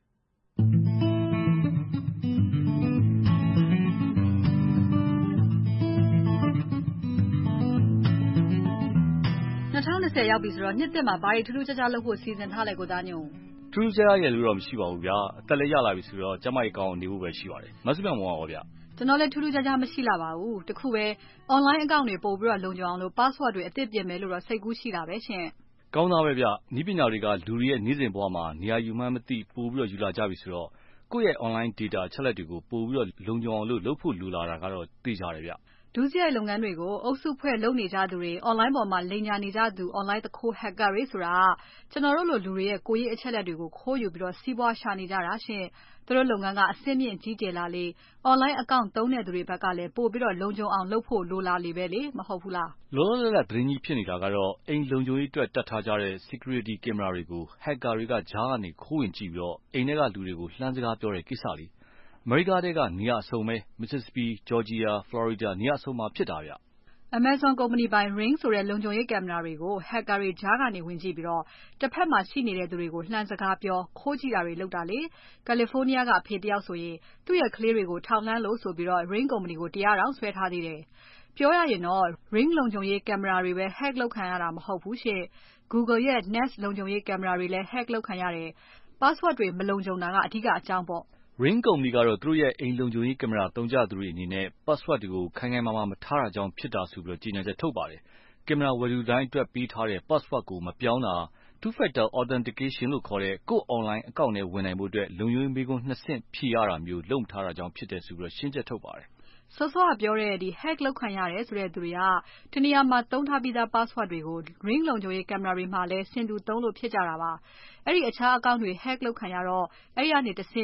2020ရောက်ပြီဆိုတော့နှစ်သစ်မှာဘာတွေထူးထူးခြားခြားလုပ်ဖို့စီစဉ်ထားလဲကိုသားညုံထူးထူးခြားခြားရလို့တော့မရှိပါဘူးဗျာအသက်လည်းရလာပြီဆိုတော့ကျမကြီးကောင်းအောင်နေဖို့ပဲရှိပါတယ်မဆုမြတ်မောင်ရောဗျာကျွန်တော်လည်းထူးထူးခြားခြားမရှိလာပါဘူးတခုပဲ online account တွေပို့ပြီးတော့လုံခြုံအောင်လို့ password တွေအသစ်ပြင်မယ်လို့တော့စိတ်ကူးရှိတာပဲရှင်ကောင်းသားပဲဗျနည်းပညာတွေကလူတွေရဲ့နေ့စဉ်ဘဝမှာနေရာယူမှန်းမသိပို့ပြီးတော့ယူလာကြပြီဆိုတော့ကိုယ့်ရဲ့ online data ချက်လက်တွေကိုပို့ပြီးတော့လုံခြုံအောင်လို့လုပ်ဖို့လိုလာတာကတော့သိကြတယ်ဗျဒုစရိုက်လုပ်ငန်းတွေကိုအုပ်စုဖွဲ့လုပ်နေကြသူတွေ online ပေါ်မှာလိမ်ညာနေကြသူ online တခိုး hacker တွေဆိုတာကျွန်တော်တို့လိုလူတွေရဲ့ကိုယ်ရေးအချက်လက်တွေကိုခိုးယူပြီးတော့စီးပွားရှာနေကြတာရှင်သူတို့လုပ်ငန်းကအဆင့်မြင့်ကြီးကျယ်လာလေ online account သုံးတဲ့သူတွေဘက်ကလည်းပို့ပြီးတော့လုံခြုံအောင်လုပ်ဖို့လိုလာလေပဲလေမဟုတ်ဘူးလားလောလောလတ်သတင်းကြီးဖြစ်နေတာကတော့အိမ်လုံခြုံရေးအတွက်တတ်ထားကြတဲ့ security camera တွေကို hacker တွေကကြားကနေခိုးဝင်ကြည့်ပြီးတော့အိမ်ထဲကလူတွေကိုလှမ်းစကားပြောတဲ့ကိစ္စလေးအမေရိကတဲကနေရာအစုံပဲ Mississippi, Georgia, Florida နေရာအစုံမှာဖြစ်တာဗျ။ Amazon ကုမ္ပဏီပိုင် Ring ဆိုတဲ့လုံခြုံရေးကင်မရာတွေကို hacker တွေကြားကနေဝင်ကြည့်ပြီးတော့တစ်ဖက်မှာရှိနေတဲ့သူတွေကိုလှမ်းစကားပြောခိုးကြည့်တာတွေလုပ်တာလေ။ California ကအဖေတယောက်ဆိုရင်သူ့ရဲ့ကလေးတွေကိုထောက်လှမ်းလို့ဆိုပြီးတော့ Ring ကုမ္ပဏီကိုတရားတောင်ဆွဲထားသေးတယ်။ပြောရရင်တော့ Ring လုံခြုံရေးကင်မရာတွေပဲ hack လုပ်ခံရတာမဟုတ်ဘူးရှင့်။ Google ရဲ့ Nest လုံခြုံရေးကင်မရာတွေလည်း hack လုပ်ခံရတယ်။ password တွေမလုံခြုံတာကအဓိကအကြောင်းပေါ့ Ring ကုမ္ပဏီကတော့သူတို့ရဲ့အိမ်လုံခြုံရေးကင်မရာသုံးကြသူတွေအနေနဲ့ password တွေကိုခိုင်ခိုင်မာမာမထားတာကြောင့်ဖြစ်တာဆိုပြီးကြေညာချက်ထုတ်ပါတယ်။ကင်မရာဝယ်သူတိုင်းအတွက်ပေးထားတဲ့ password ကိုမပြောင်းတာ two-factor authentication လို့ခေါ်တဲ့ကိုယ့် online account နဲ့ဝင်နိုင်ဖို့အတွက်လုံခြုံရေးမေးခွန်း2ဆင့်ဖြေရတာမျိုးလုပ်မထားတာကြောင့်ဖြစ်တယ်ဆိုပြီးရှင်းချက်ထုတ်ပါတယ်။စောစောကပြောတဲ့hack လုပ်ခံရတယ်ဆိုတဲ့သူတွေကတနေရာမှာသုံးထားပြီးသား password တွေကို Ring လုံခြုံရေးကင်မရာတွေမှာလည်းဆင်တူသုံးလို့ဖြစ်ကြတာပါ။အဲ့ဒီအခြား account တွေ hack လုပ်ခံရတော့အဲ့ဒီကနေတစ်ဆင့်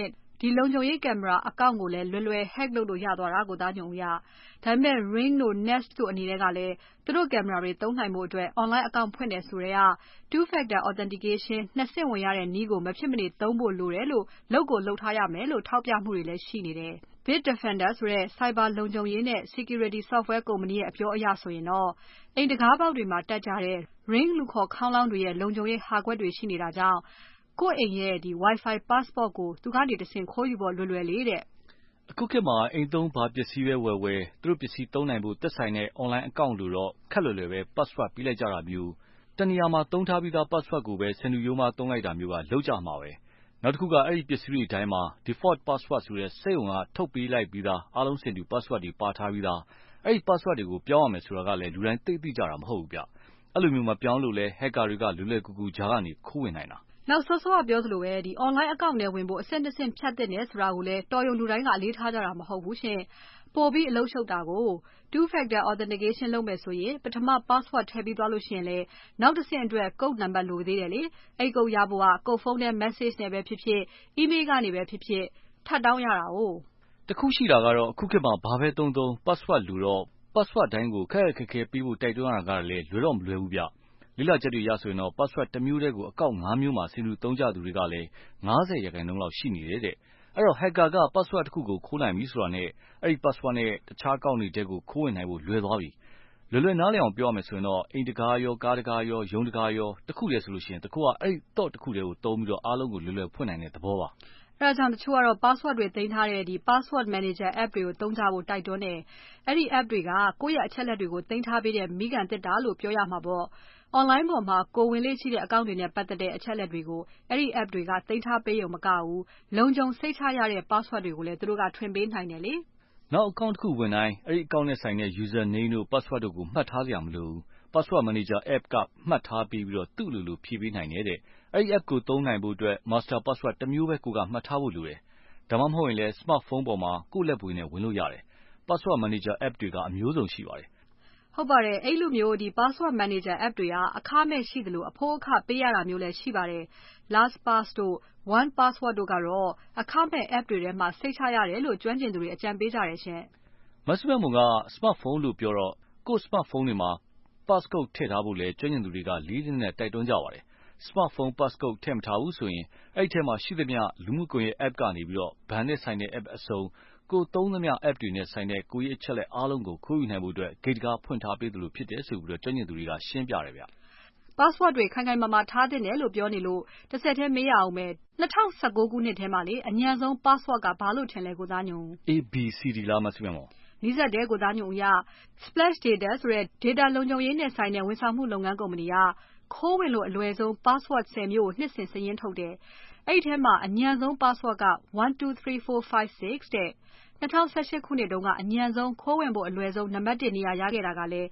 ဒီလုံခြုံရေးကင်မရာအကောင့်ကိုလည်းလွယ် hack လုပ်လို့ရသွားတာကိုသားညွန့်ဦးရ။ဒါပေမဲ့ Ring တို့ Nest တို့အနေနဲ့ကလည်းသူတို့ကင်မရာတွေသုံးနိုင်ဖို့အတွက် online account ဖွင့်တယ်ဆိုတဲ့2-factor authentication 2 ဆင့်ဝင်ရတဲ့နည်းကိုမဖြစ်မနေသုံးဖို့လိုတယ်လို့လုပ်ကိုလုပ်ထားရမယ်လို့ထောက်ပြမှုတွေလည်းရှိနေတယ်။ Bitdefender ဆိုတဲ့ cyber လုံခြုံရေးနဲ့ security software ကုမ္ပဏီရဲ့အပြောအရဆိုရင်တော့အိမ်တံခါးပေါက်တွေမှာတပ်ကြတဲ့ Ring လို့ခေါ်ခေါင်းလောင်းတွေရဲ့လုံခြုံရေးဟာကွက်တွေရှိနေတာကြောင့်ကိုယ့်အိမ်ရဲ့ Wi-Fi passport ကိုသူကနေတဆင့်ခိုးယူဖို့လွယ်လေတဲ့။အခုခေတ်မှာအိမ်သုံးဘာပစ္စည်းပဲဝယ်သူတို့ပစ္စည်းသုံးနိုင်ဖို့သက်ဆိုင်တဲ့ online account လို့တော့ခက်လွယ်ပဲ password ပေးလိုက်ကြတာမျိုးတနေရာမှာသုံးထားပြီးသား password ကိုပဲဆယ်နူရိုးမှာသုံးလိုက်တာမျိုးကလောက်ကြမှာပဲ။နောက်တစ်ခုကအဲ့ဒီပစ္စည်းတွေတိုင်းမှာ default password ဆိုတဲ့စက်ရုံကထုတ်ပေးလိုက်ပြီးသားအားလုံးစင်တူ password တွေပါထားပြီးသားအဲ့ဒီ password တွေကိုပြောင်းရမယ်ဆိုတာကလည်းလူတိုင်းသိကြတာမဟုတ်ဘူးဗျ။အဲ့လိုမျိုးမပြောင်းလို့လဲ hacker တွေကလွယ်ကူကူကြားကနေခိုးဝင်နိုင်တာ။နောက်စောစောကပြောသလိုပဲ online account နဲ့ဝင်ဖို့အဆင့်တစ်ဆင့်ဖြတ်သင့်တယ်ဆိုတာကိုလည်းတော်ရုံလူတိုင်းကအလေးထားကြတာမဟုတ်ဘူးရှင်။ပိုပြီးအလုပ်ရှုပ်တာကို2-factor authentication လုပ်မယ်ဆိုရင်ပထမ password ထည့်ပြီးသွားလို့ရှိရင်လေနောက်တစ်ဆင့်အတွက် code နံပါတ်လိုသေးတယ်လေ။အဲ့ code ရဖို့ကကိုယ့်ဖုန်းထဲ message နဲ့ပဲဖြစ်ဖြစ် email ကနေပဲဖြစ်ဖြစ်ထပ်တောင်းရတာ哦။တစ်ခုရှိတာကတော့အခုခေတ်မှာဘာပဲသုံး password လိုတော့ password တိုင်းကိုခက်ခဲပေးဖို့တိုက်တွန်းရတာကလည်းလွယ်တော့မလွယ်ဘူးဗျ။လေ့လာချက်တွေရဆိုရင်တော့ password တစ်မျိုးတည်းကိုအကောင့်5မျိုးမှာဆင်တူသုံးကြသူတွေကလည်း90%လောက်ရှိနေတယ်တဲ့။အဲ့တော့ hacker က password တစ်ခုကိုခိုးနိုင်ပြီဆိုတာနဲ့အဲ့ဒီ password နဲ့တခြား account တွေထဲကိုခိုးဝင်နိုင်ဖို့လွယ်သွားပြီ။လွယ်နားလည်အောင်ပြောရမယ်ဆိုရင်တော့အိမ်တကားရောကားတကားရောရုံးတကားရောတစ်ခုတည်းဆိုရင်တခုကအဲ့ဒီ thought တစ်ခုတည်းကိုသုံးပြီးအားလုံးကိုလွယ်ဖွင့်နိုင်တဲ့သဘောပါ။အဲဒါကြောင့်တချို့ကတော့ password တွေသိမ်းထားတဲ့ password manager app တွေကိုသုံးကြဖို့တိုက်တွန်းတယ်။အဲဒီ app တွေကကိုယ့်ရဲ့အချက်အလက်တွေကိုသိမ်းထားပေးတဲ့မိခင်သစ်တာလို့ပြောရမှာပေါ့။ online ပေါ်မှာကိုယ်ဝင်လေ့ရှိတဲ့ account တွေနဲ့ပတ်သက်တဲ့အချက်အလက်တွေကိုအဲဒီ app တွေကသိမ်းထားပေးရုံမကဘူးလုံခြုံစိတ်ချရတဲ့ password တွေကိုလည်းသူတို့ကထွင်ပေးနိုင်တယ်လေ။နောက် account တစ်ခုဝင်တိုင်းအဲဒီ account နဲ့ဆိုင်တဲ့ user name တို့ password တို့ကိုမှတ်ထားစရာမလိုဘူး။ password manager app ကမှတ်ထားပေးပြီးသူ့အလိုဖြည့်ပေးနိုင်တယ်တဲ့။အဲဒီ app ကိုသုံးနိုင်ဖို့အတွက် master password တစ်မျိုးပဲကိုယ်ကမှတ်ထားဖို့လိုတယ်။ဒါမှမဟုတ်ရင်လည်း smartphone ပေါ်မှာကိုယ့်လက်ဗွေနဲ့ဝင်လို့ရတယ်။ password manager app တွေကအမျိုးစုံရှိပါတယ်။ဟုတ်ပါတယ်အဲ့လိုမျိုးpassword manager app တွေကအခမဲ့ရှိသလိုအဖိုးအခပေးရတာမျိုးလည်းရှိပါတယ်။ LastPass တို့ 1Password တို့ကတော့အခမဲ့ app တွေထဲမှာစိတ်ချရတယ်လို့ကျွမ်းကျင်သူတွေအကြံပေးကြတယ်ရှင်။မစုမြတ်မွန်က smartphone လို့ပြောတော့ကိုယ့် smartphone တွေမှာ passcode ထည့်ထားဖို့လည်းကျွမ်းကျင်သူတွေကလေးလေးနက်တိုက်တွန်းကြပါတယ်။ smartphone passcode ထည့်မထားဘူးဆိုရင်အဲ့ထဲမှာရှိသမျှလူမှုကွန်ရက် app ကနေဘဏ်နဲ့ဆိုင်တဲ့ app အစုံကိုသုံးသမျှ app တွေနဲ့ဆိုင်တဲ့ကိုယ်ရေးအချက်အလက်အားလုံးကိုခိုးယူနိုင်ဖို့အတွက်ဂိတ်တကားဖွင့်ထားပေးသလိုဖြစ်တယ်ဆိုပြီးကျွမ်းကျင်သူတွေကရှင်းပြတယ်ဗျ။ password တွေခိုင်ခိုင်မာမာထားသင့်တယ်လို့ပြောနေလို့တဆက်တည်းမေးရအောင်မယ်2019ခုနှစ်ထဲမှာအညံ့ဆုံး password ကဘာလို့ထင်လဲကိုသားညွန့်ဦး ABCD လားမစုမြတ်မွန်နီးစပ်တဲ့ကိုသားညွန့်ဦးရ Splash Data ဆိုတဲ့ data လုံခြုံရေးနဲ့ဆိုင်တဲ့ဝန်ဆောင်မှုလုပ်ငန်းကုမ္ပဏီကခိုးဝင်လို့အလွယ်ဆုံး password 10မျိုးကိုနှစ်စဉ်စာရင်းထုတ်တယ်။အဲ့ဒီထဲမှာအညံ့ဆုံး password က123456တဲ့2018ခုနှစ်တုန်းကအညံ့ဆုံးခိုးဝင်ဖို့အလွယ်ဆုံးနံပါတ်1နေရာရခဲ့တာကလည်း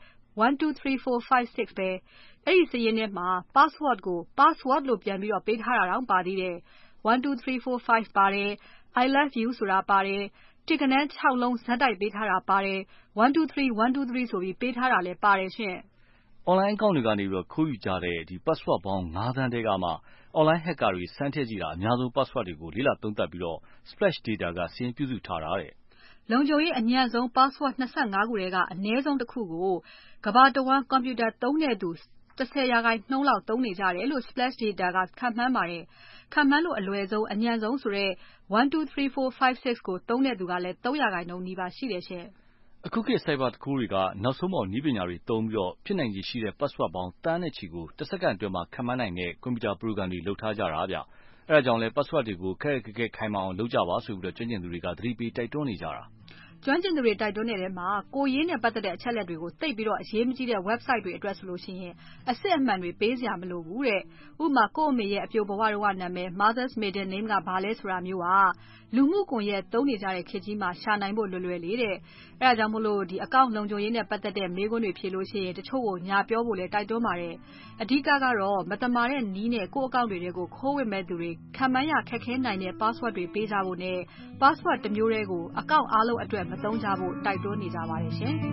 123456ပဲ။အဲ့ဒီစာရင်းထဲမှာ password ကို password လို့ပြန်ပြီးပေးထားတာတောင်ပါသေးတယ်။12345ပါတယ်။ I love you ဆိုတာပါတယ်။တစ်ကနန်း6လုံးဇက်တိုက်ပေးထားတာပါတယ်။ 123123ဆိုပြီးပေးထားတာလည်းပါတယ်ရှင်။ online account တွေကနေခိုးယူကြတဲ့password ပေါင်း9သန်းထဲကမှ online hacker တွေစမ်းထည့်ကြည့်တာအများဆုံး password တွေကိုလေ့လာသုံးသပ်ပြီး Splash Data ကစာရင်းပြုစုထားတာတဲ့။လုံခြုံရေးအညံ့ဆုံး password 25ခုထဲကအနည်းဆုံးတစ်ခုကိုကမ္ဘာတဝန်း computer သုံးတဲ့သူ10%လောက်သုံးနေကြတယ်လို့ Splash Data ကခန့်မှန်းပါတယ်။ခန့်မှန်းလို့အလွယ်ဆုံးအညံ့ဆုံးဆိုတဲ့123456ကိုသုံးတဲ့သူကလည်း3%နီးပါးရှိတယ်ရှင်။အခုခေတ် cyber သူခိုးတွေကနောက်ဆုံးပေါ်နည်းပညာတွေသုံးပြီးဖြစ်နိုင်ခြေရှိတဲ့ password ပေါင်းသန်းနဲ့ချီကိုတစ်စက္ကန့်အတွင်းခန့်မှန်းနိုင်တဲ့ computer program တွေလုပ်ထားကြတာဗျ။အဲဒါကြောင့်လည်း password တွေကိုခက်ခိုင်မာအောင်လုပ်ကြပါဆိုပြီးကျွမ်းကျင်သူတွေကသတိပေးတိုက်တွန်းနေကြတာ။ကျွမ်းကျင်သူတွေတိုက်တွန်းတဲ့ထဲမှာကိုယ်ရေးနဲ့ပတ်သက်တဲ့အချက်အလက်တွေကိုသိပ်ပြီးအရေးမကြီးတဲ့ website တွေအတွက်ဆိုရင်အစစ်အမှန်တွေပေးစရာမလိုဘူးတဲ့။ဥပမာကိုယ့်အမေရဲ့အပျိုဘဝတုန်းကနာမည် Mother's maiden name ကဘာလဲဆိုတာမျိုးလူမှုကွန်ရက်သုံးနေကြတဲ့ခေတ်ကြီးမှာရှာနိုင်ဖို့လွယ်လေတဲ့။အဲဒါကြောင့်account လုံခြုံရေးနဲ့ပတ်သက်တဲ့မေးခွန်းတွေဖြေလို့ရှိရင်တချို့ကိုညာပြောဖို့လည်းတိုက်တွန်းပါတယ်။အဓိကကတော့မသမာတဲ့နည်းနဲ့ကိုယ့် account တွေထဲကိုခိုးဝင်မဲ့သူတွေခန့်မှန်းရခက်ခဲနိုင်တဲ့ password တွေပေးကြဖို့နဲ့ password တစ်မျိုးတည်းကို account အားလုံးအတွက်မသုံးကြဖို့တိုက်တွန်းနေကြပါတယ်ရှင်။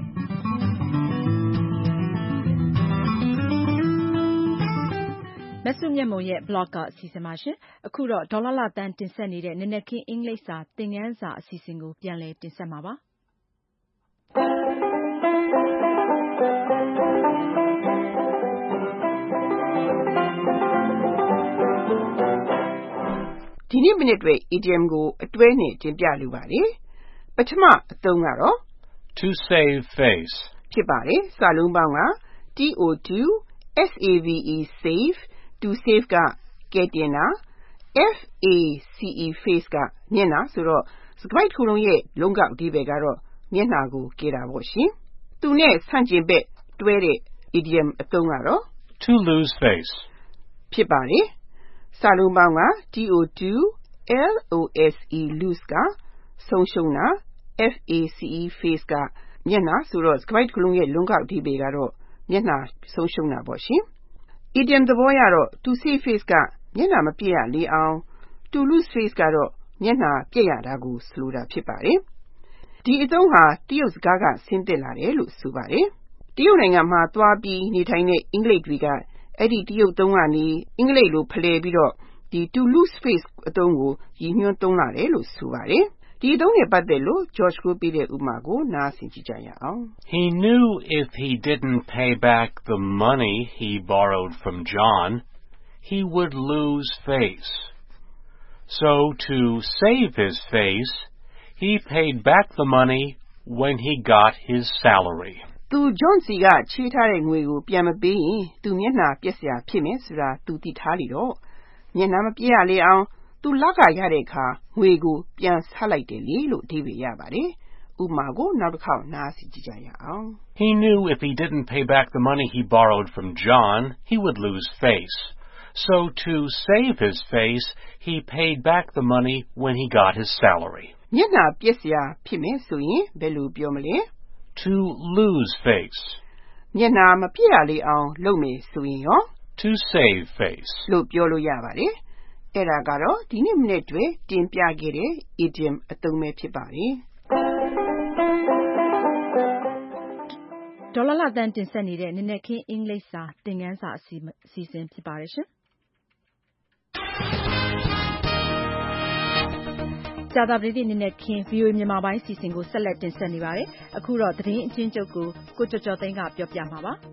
မဆုမြတ်မွန်ရဲ့ blog ကအစီအစဉ်ပါရှင်။အခုတော့ဒေါ်လာတန်းတင်ဆက်နေတဲ့နနက်ခင်းအင်္ဂလိပ်စာသင်ခန်းစာအစီအစဉ်ကိုပြန်လည်တင်ဆက်မှာပါ။ဒီနေ့မိနစ်တွေ idiom ကိုအတွဲနဲ့တင်ပြလိုပါတယ်။ပထမအသုံးကတော့ to save face ဖြစ်ပါတယ်။စာလုံးပေါင်းက to save save to save ကကယ်တင်တာ face ကမျက်နှာဆိုတော့စကားတစ်ခုလုံးရဲ့လုံးကောက်အဓိပ္ပာယ်ကတော့မျက်နှာကိုကယ်တာပေါ့ရှင်။သူနဲ့ဆန့်ကျင်ဘက်တွဲတဲ့ idiom အသုံးကတော့ to lose face ဖြစ်ပါတယ်။စာလုံးပေါင်းက lose ကဆုံးရှုံးတာ face ကမျက်နှာဆိုတော့စကားတစ်ခုလုံးရဲ့လုံးကောက်အဓိပ္ပာယ်ကတော့မျက်နှာဆုံးရှုံးတာပေါ့ရှင်။ idiom သဘောကတော့ to save face ကမျက်နှာမပြည့်ရလေအောင် to lose face ကတော့မျက်နှာပြည့်ရတာကိုဆိုလိုတာဖြစ်ပါတယ်။ဒီအသုံးဟာတရုတ်စကားကဆင်းသက်လာတယ်လို့ဆိုပါတယ်။တရုတ်နိုင်ငံမှာသွားပြီးနေထိုင်တဲ့အင်္ဂလိပ်တွေကအဲ့ဒီတရုတ်သုံးကနေအင်္ဂလိပ်လိုဖလှယ်ပြီးတော့ဒီ to lose face အသုံးကိုရည်ညွှန်းသုံးလာတယ်လို့ဆိုပါတယ်။ဒီအသုံးနဲ့ပတ်သက်လို့ George ကိုပေးတဲ့ဥပမာကိုနားဆင်ကြည့်ကြရအောင်။ He knew if he didn't pay back the money he borrowed from John, he would lose face. So to save his face, he paid back the money when he got his salary. သူ John စီကချေးထားတဲ့ငွေကိုပြန်မပေးရင်သူမျက်နှာပျက်စရာဖြစ်မယ်ဆိုတာသူသိထားလေတော့မျက်နှာမပြည့်ရလေအောင်သူလကရတဲ့အခါငွေကိုပြန်ဆပ်လိုက်တယ်လေလို့အဓိပ္ပာယ်ရပါတယ်။ဥပမာကိုနောက်တစ်ခေါက်နားဆင်ကြည့်ကြရအောင်။ He knew if he didn't pay back the money he borrowed from John, he would lose face. So to save his face, he paid back the money when he got his salary. မျက်နှာပျက်စရာဖြစ်မယ်ဆိုရင်ဘယ်လိုပြောမလဲ ？To lose face မျက်နှာမပြည့်ရလေအောင်လုပ်မယ်ဆိုရင်ရော To save face လို့ပြောလို့ရပါတယ်။အဲ့ဒါကတော့ဒီနေ့မိနစ်တွေတင်ပြခဲ့တဲ့ idiom အသုံးပဲဖြစ်ပါတယ်။ဒေါ်လာတန်းတင်ဆက်နေတဲ့နနက်ခင်းအင်္ဂလိပ်စာသင်ခန်းစာအစီအစဉ်ဖြစ်ပါတယ်ရှင်။ကြာသပတေးနေ့နနက်ခင်း VOA မြန်မာပိုင်းအစီအစဉ်ကိုဆက်လက်တင်ဆက်နေပါတယ်။အခုတော့သတင်းအကျဉ်းချုပ်ကိုကျော်ကျော်သိန်းကပြောပြမှာပါ။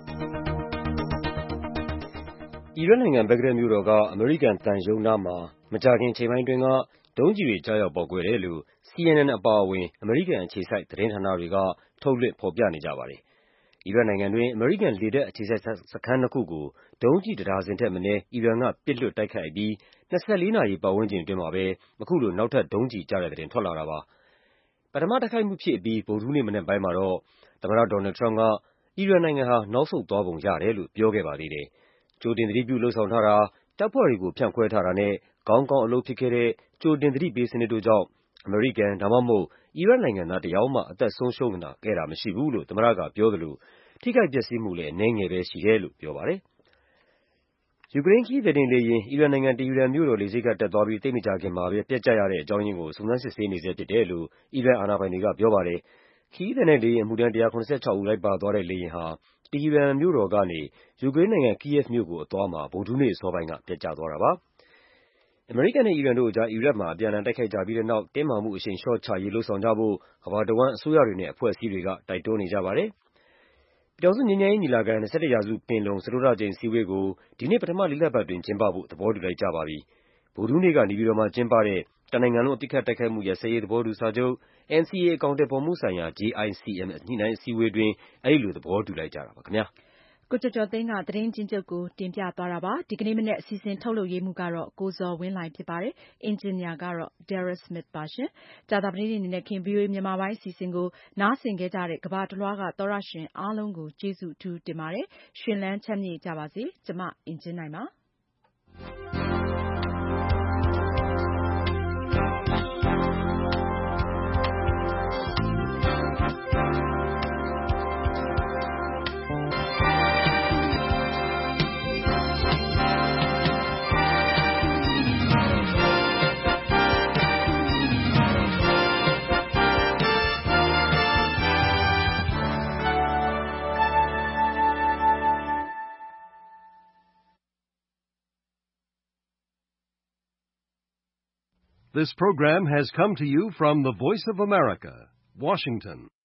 အီရတ်နိုင်ငံဘဂ္ဂဒက်မြို့တော်ကအမေရိကန်သံရုံးနားမှာမကြာခင်ချိန်ပိုင်းအတွင်းကဒုံးကျည်တွေကျရောက်ပေါက်ကွဲတယ်လို့ CNN အပါအဝင်အမေရိကန်အခြေစိုက်သတင်းဌာနတွေကထုတ်လွှင့်ဖော်ပြနေကြပါတယ်။အီရတ်နိုင်ငံတွင်းအမေရိကန်လေတပ်အခြေစိုက်စခန်းနှစ်ခုကိုဒုံးကျည်တစ်ဒါဇင်ထက်မနည်းအီရန်ကပစ်လွှတ်တိုက်ခိုက်ပြီး24 နာရီပတ်ဝန်းကျင်အတွင်းမှာပဲအခုလိုနောက်ထပ်ဒုံးကျည်ကျတဲ့သတင်းထွက်လာတာပါ။ပထမတိုက်ခိုက်မှုဖြစ်အပြီးဗုဒ္ဓဟူးနေ့မနက်ပိုင်းမှာတော့သမ္မတဒေါ်နယ်ထရမ့်ကအီရန်နိုင်ငံဟာနောက်ဆုတ်သွားပုံရတယ်လို့ပြောခဲ့ပါသေးတယ်။ကြိုတင်သတိပြုလုပ်ဆောင်ထားတာ၊တပ်ဖွဲ့တွေကိုဖြန့်ခွဲထားတာနဲ့ကောင်းကောင်းအလုပ်ဖြစ်ခဲ့တဲ့ကြိုတင်သတိပေးစနစ်တို့ကြောင့်အမေရိကန်ဒါမှမဟုတ်အီရတ်နိုင်ငံသားတစ်ယောက်မှအသက်ဆုံးရှုံးခဲ့တာမရှိဘူးလို့သမ္မတကပြောသလိုထိခိုက်ပျက်စီးမှုလည်းအနည်းငယ်ပဲရှိတယ်လို့ပြောပါတယ်။ယူကရိန်းခရီးသည်တင်လေယာဉ်အီရန်နိုင်ငံတီဟီရန်မြို့တော်လေဆိပ်ကတက်သွားပြီးသိပ်မကြာခင်မှာပဲပျက်ကျရတဲ့အကြောင်းရင်းကိုစုံစမ်းစစ်ဆေးနေဆဲဖြစ်တယ်လို့အီရန်အာဏာပိုင်တွေကပြောပါတယ်။ခရီးသည်နဲ့လေယာဉ်အမှုထမ်း176ဦးလိုက်ပါသွားတဲ့လေယာဉ်ဟာတီဟီရန်မြို့တော်ကနေယူကရိန်းနိုင်ငံ Kyiv မြို့ကိုအသွားမှာဗုဒ္ဓဟူးနေ့အစောပိုင်းကပျက်ကျသွားတာပါ။အမေရိကန်နဲ့အီရန်တို့အကြားအီရတ်မှာအပြန်အလှန်တိုက်ခိုက်ကြပြီးတဲ့နောက်တင်းမာမှုအရှိန်လျှော့ချရေးလုပ်ဆောင်ကြဖို့ကမ္ဘာတဝန်းအစိုးရတွေနဲ့အဖွဲ့အစည်းတွေကတိုက်တွန်းနေကြပါတယ်။ပြည်ထောင်စုငြိမ်းချမ်းရေးညီလာခံ21ရာစုပင်လုံစတုတ္ထအကြိမ်အစည်းအဝေးကိုဒီနေ့ပထမလေးလပတ်အတွင်းကျင်းပဖို့သဘောတူလိုက်ကြပါပြီ။ဗုဒ္ဓဟူးနေ့ကနေပြည်တော်မှာကျင်းပတဲ့တနိုင်ငံလုံးအပစ်အခတ်တိုက်ခိုက်မှုရပ်စဲရေးသဘောတူစာချုပ် NCA အကောင်အထည်ဖော်မှုဆိုင်ရာ JICM ညှိနှိုင်းအစည်းအဝေးအတွင်းအဲဒီလိုသဘောတူလိုက်ကြတာပါခင်ဗျာ။ကိုကျော်ကျော်သိန်းကသတင်းကျဉ်းချုပ်ကိုတင်ပြသွားတာပါ။ဒီကနေ့မနက်အစီအစဉ်ထုတ်လုပ်ရေးမှူးကတော့ကိုဇော်ဝင်းလှိုင်ဖြစ်ပါတယ်။အင်ဂျင်နီယာကတော့ Darryl Smith ပါရှင်။ကြာသပတေးနေ့နနက်ခင်း VOA မြန်မာပိုင်းအစီအစဉ်ကိုနားဆင်ခဲ့ကြတဲ့ကမ္ဘာတလွှားကသောတရှင်အားလုံးကိုကျေးဇူးအထူးတင်ပါတယ်။ရှင်လန်းချမ်းမြေ့ကြပါစေ။ကျမအင်ဂျင်နိုင်ပါ This program has come to you from the Voice of America, Washington.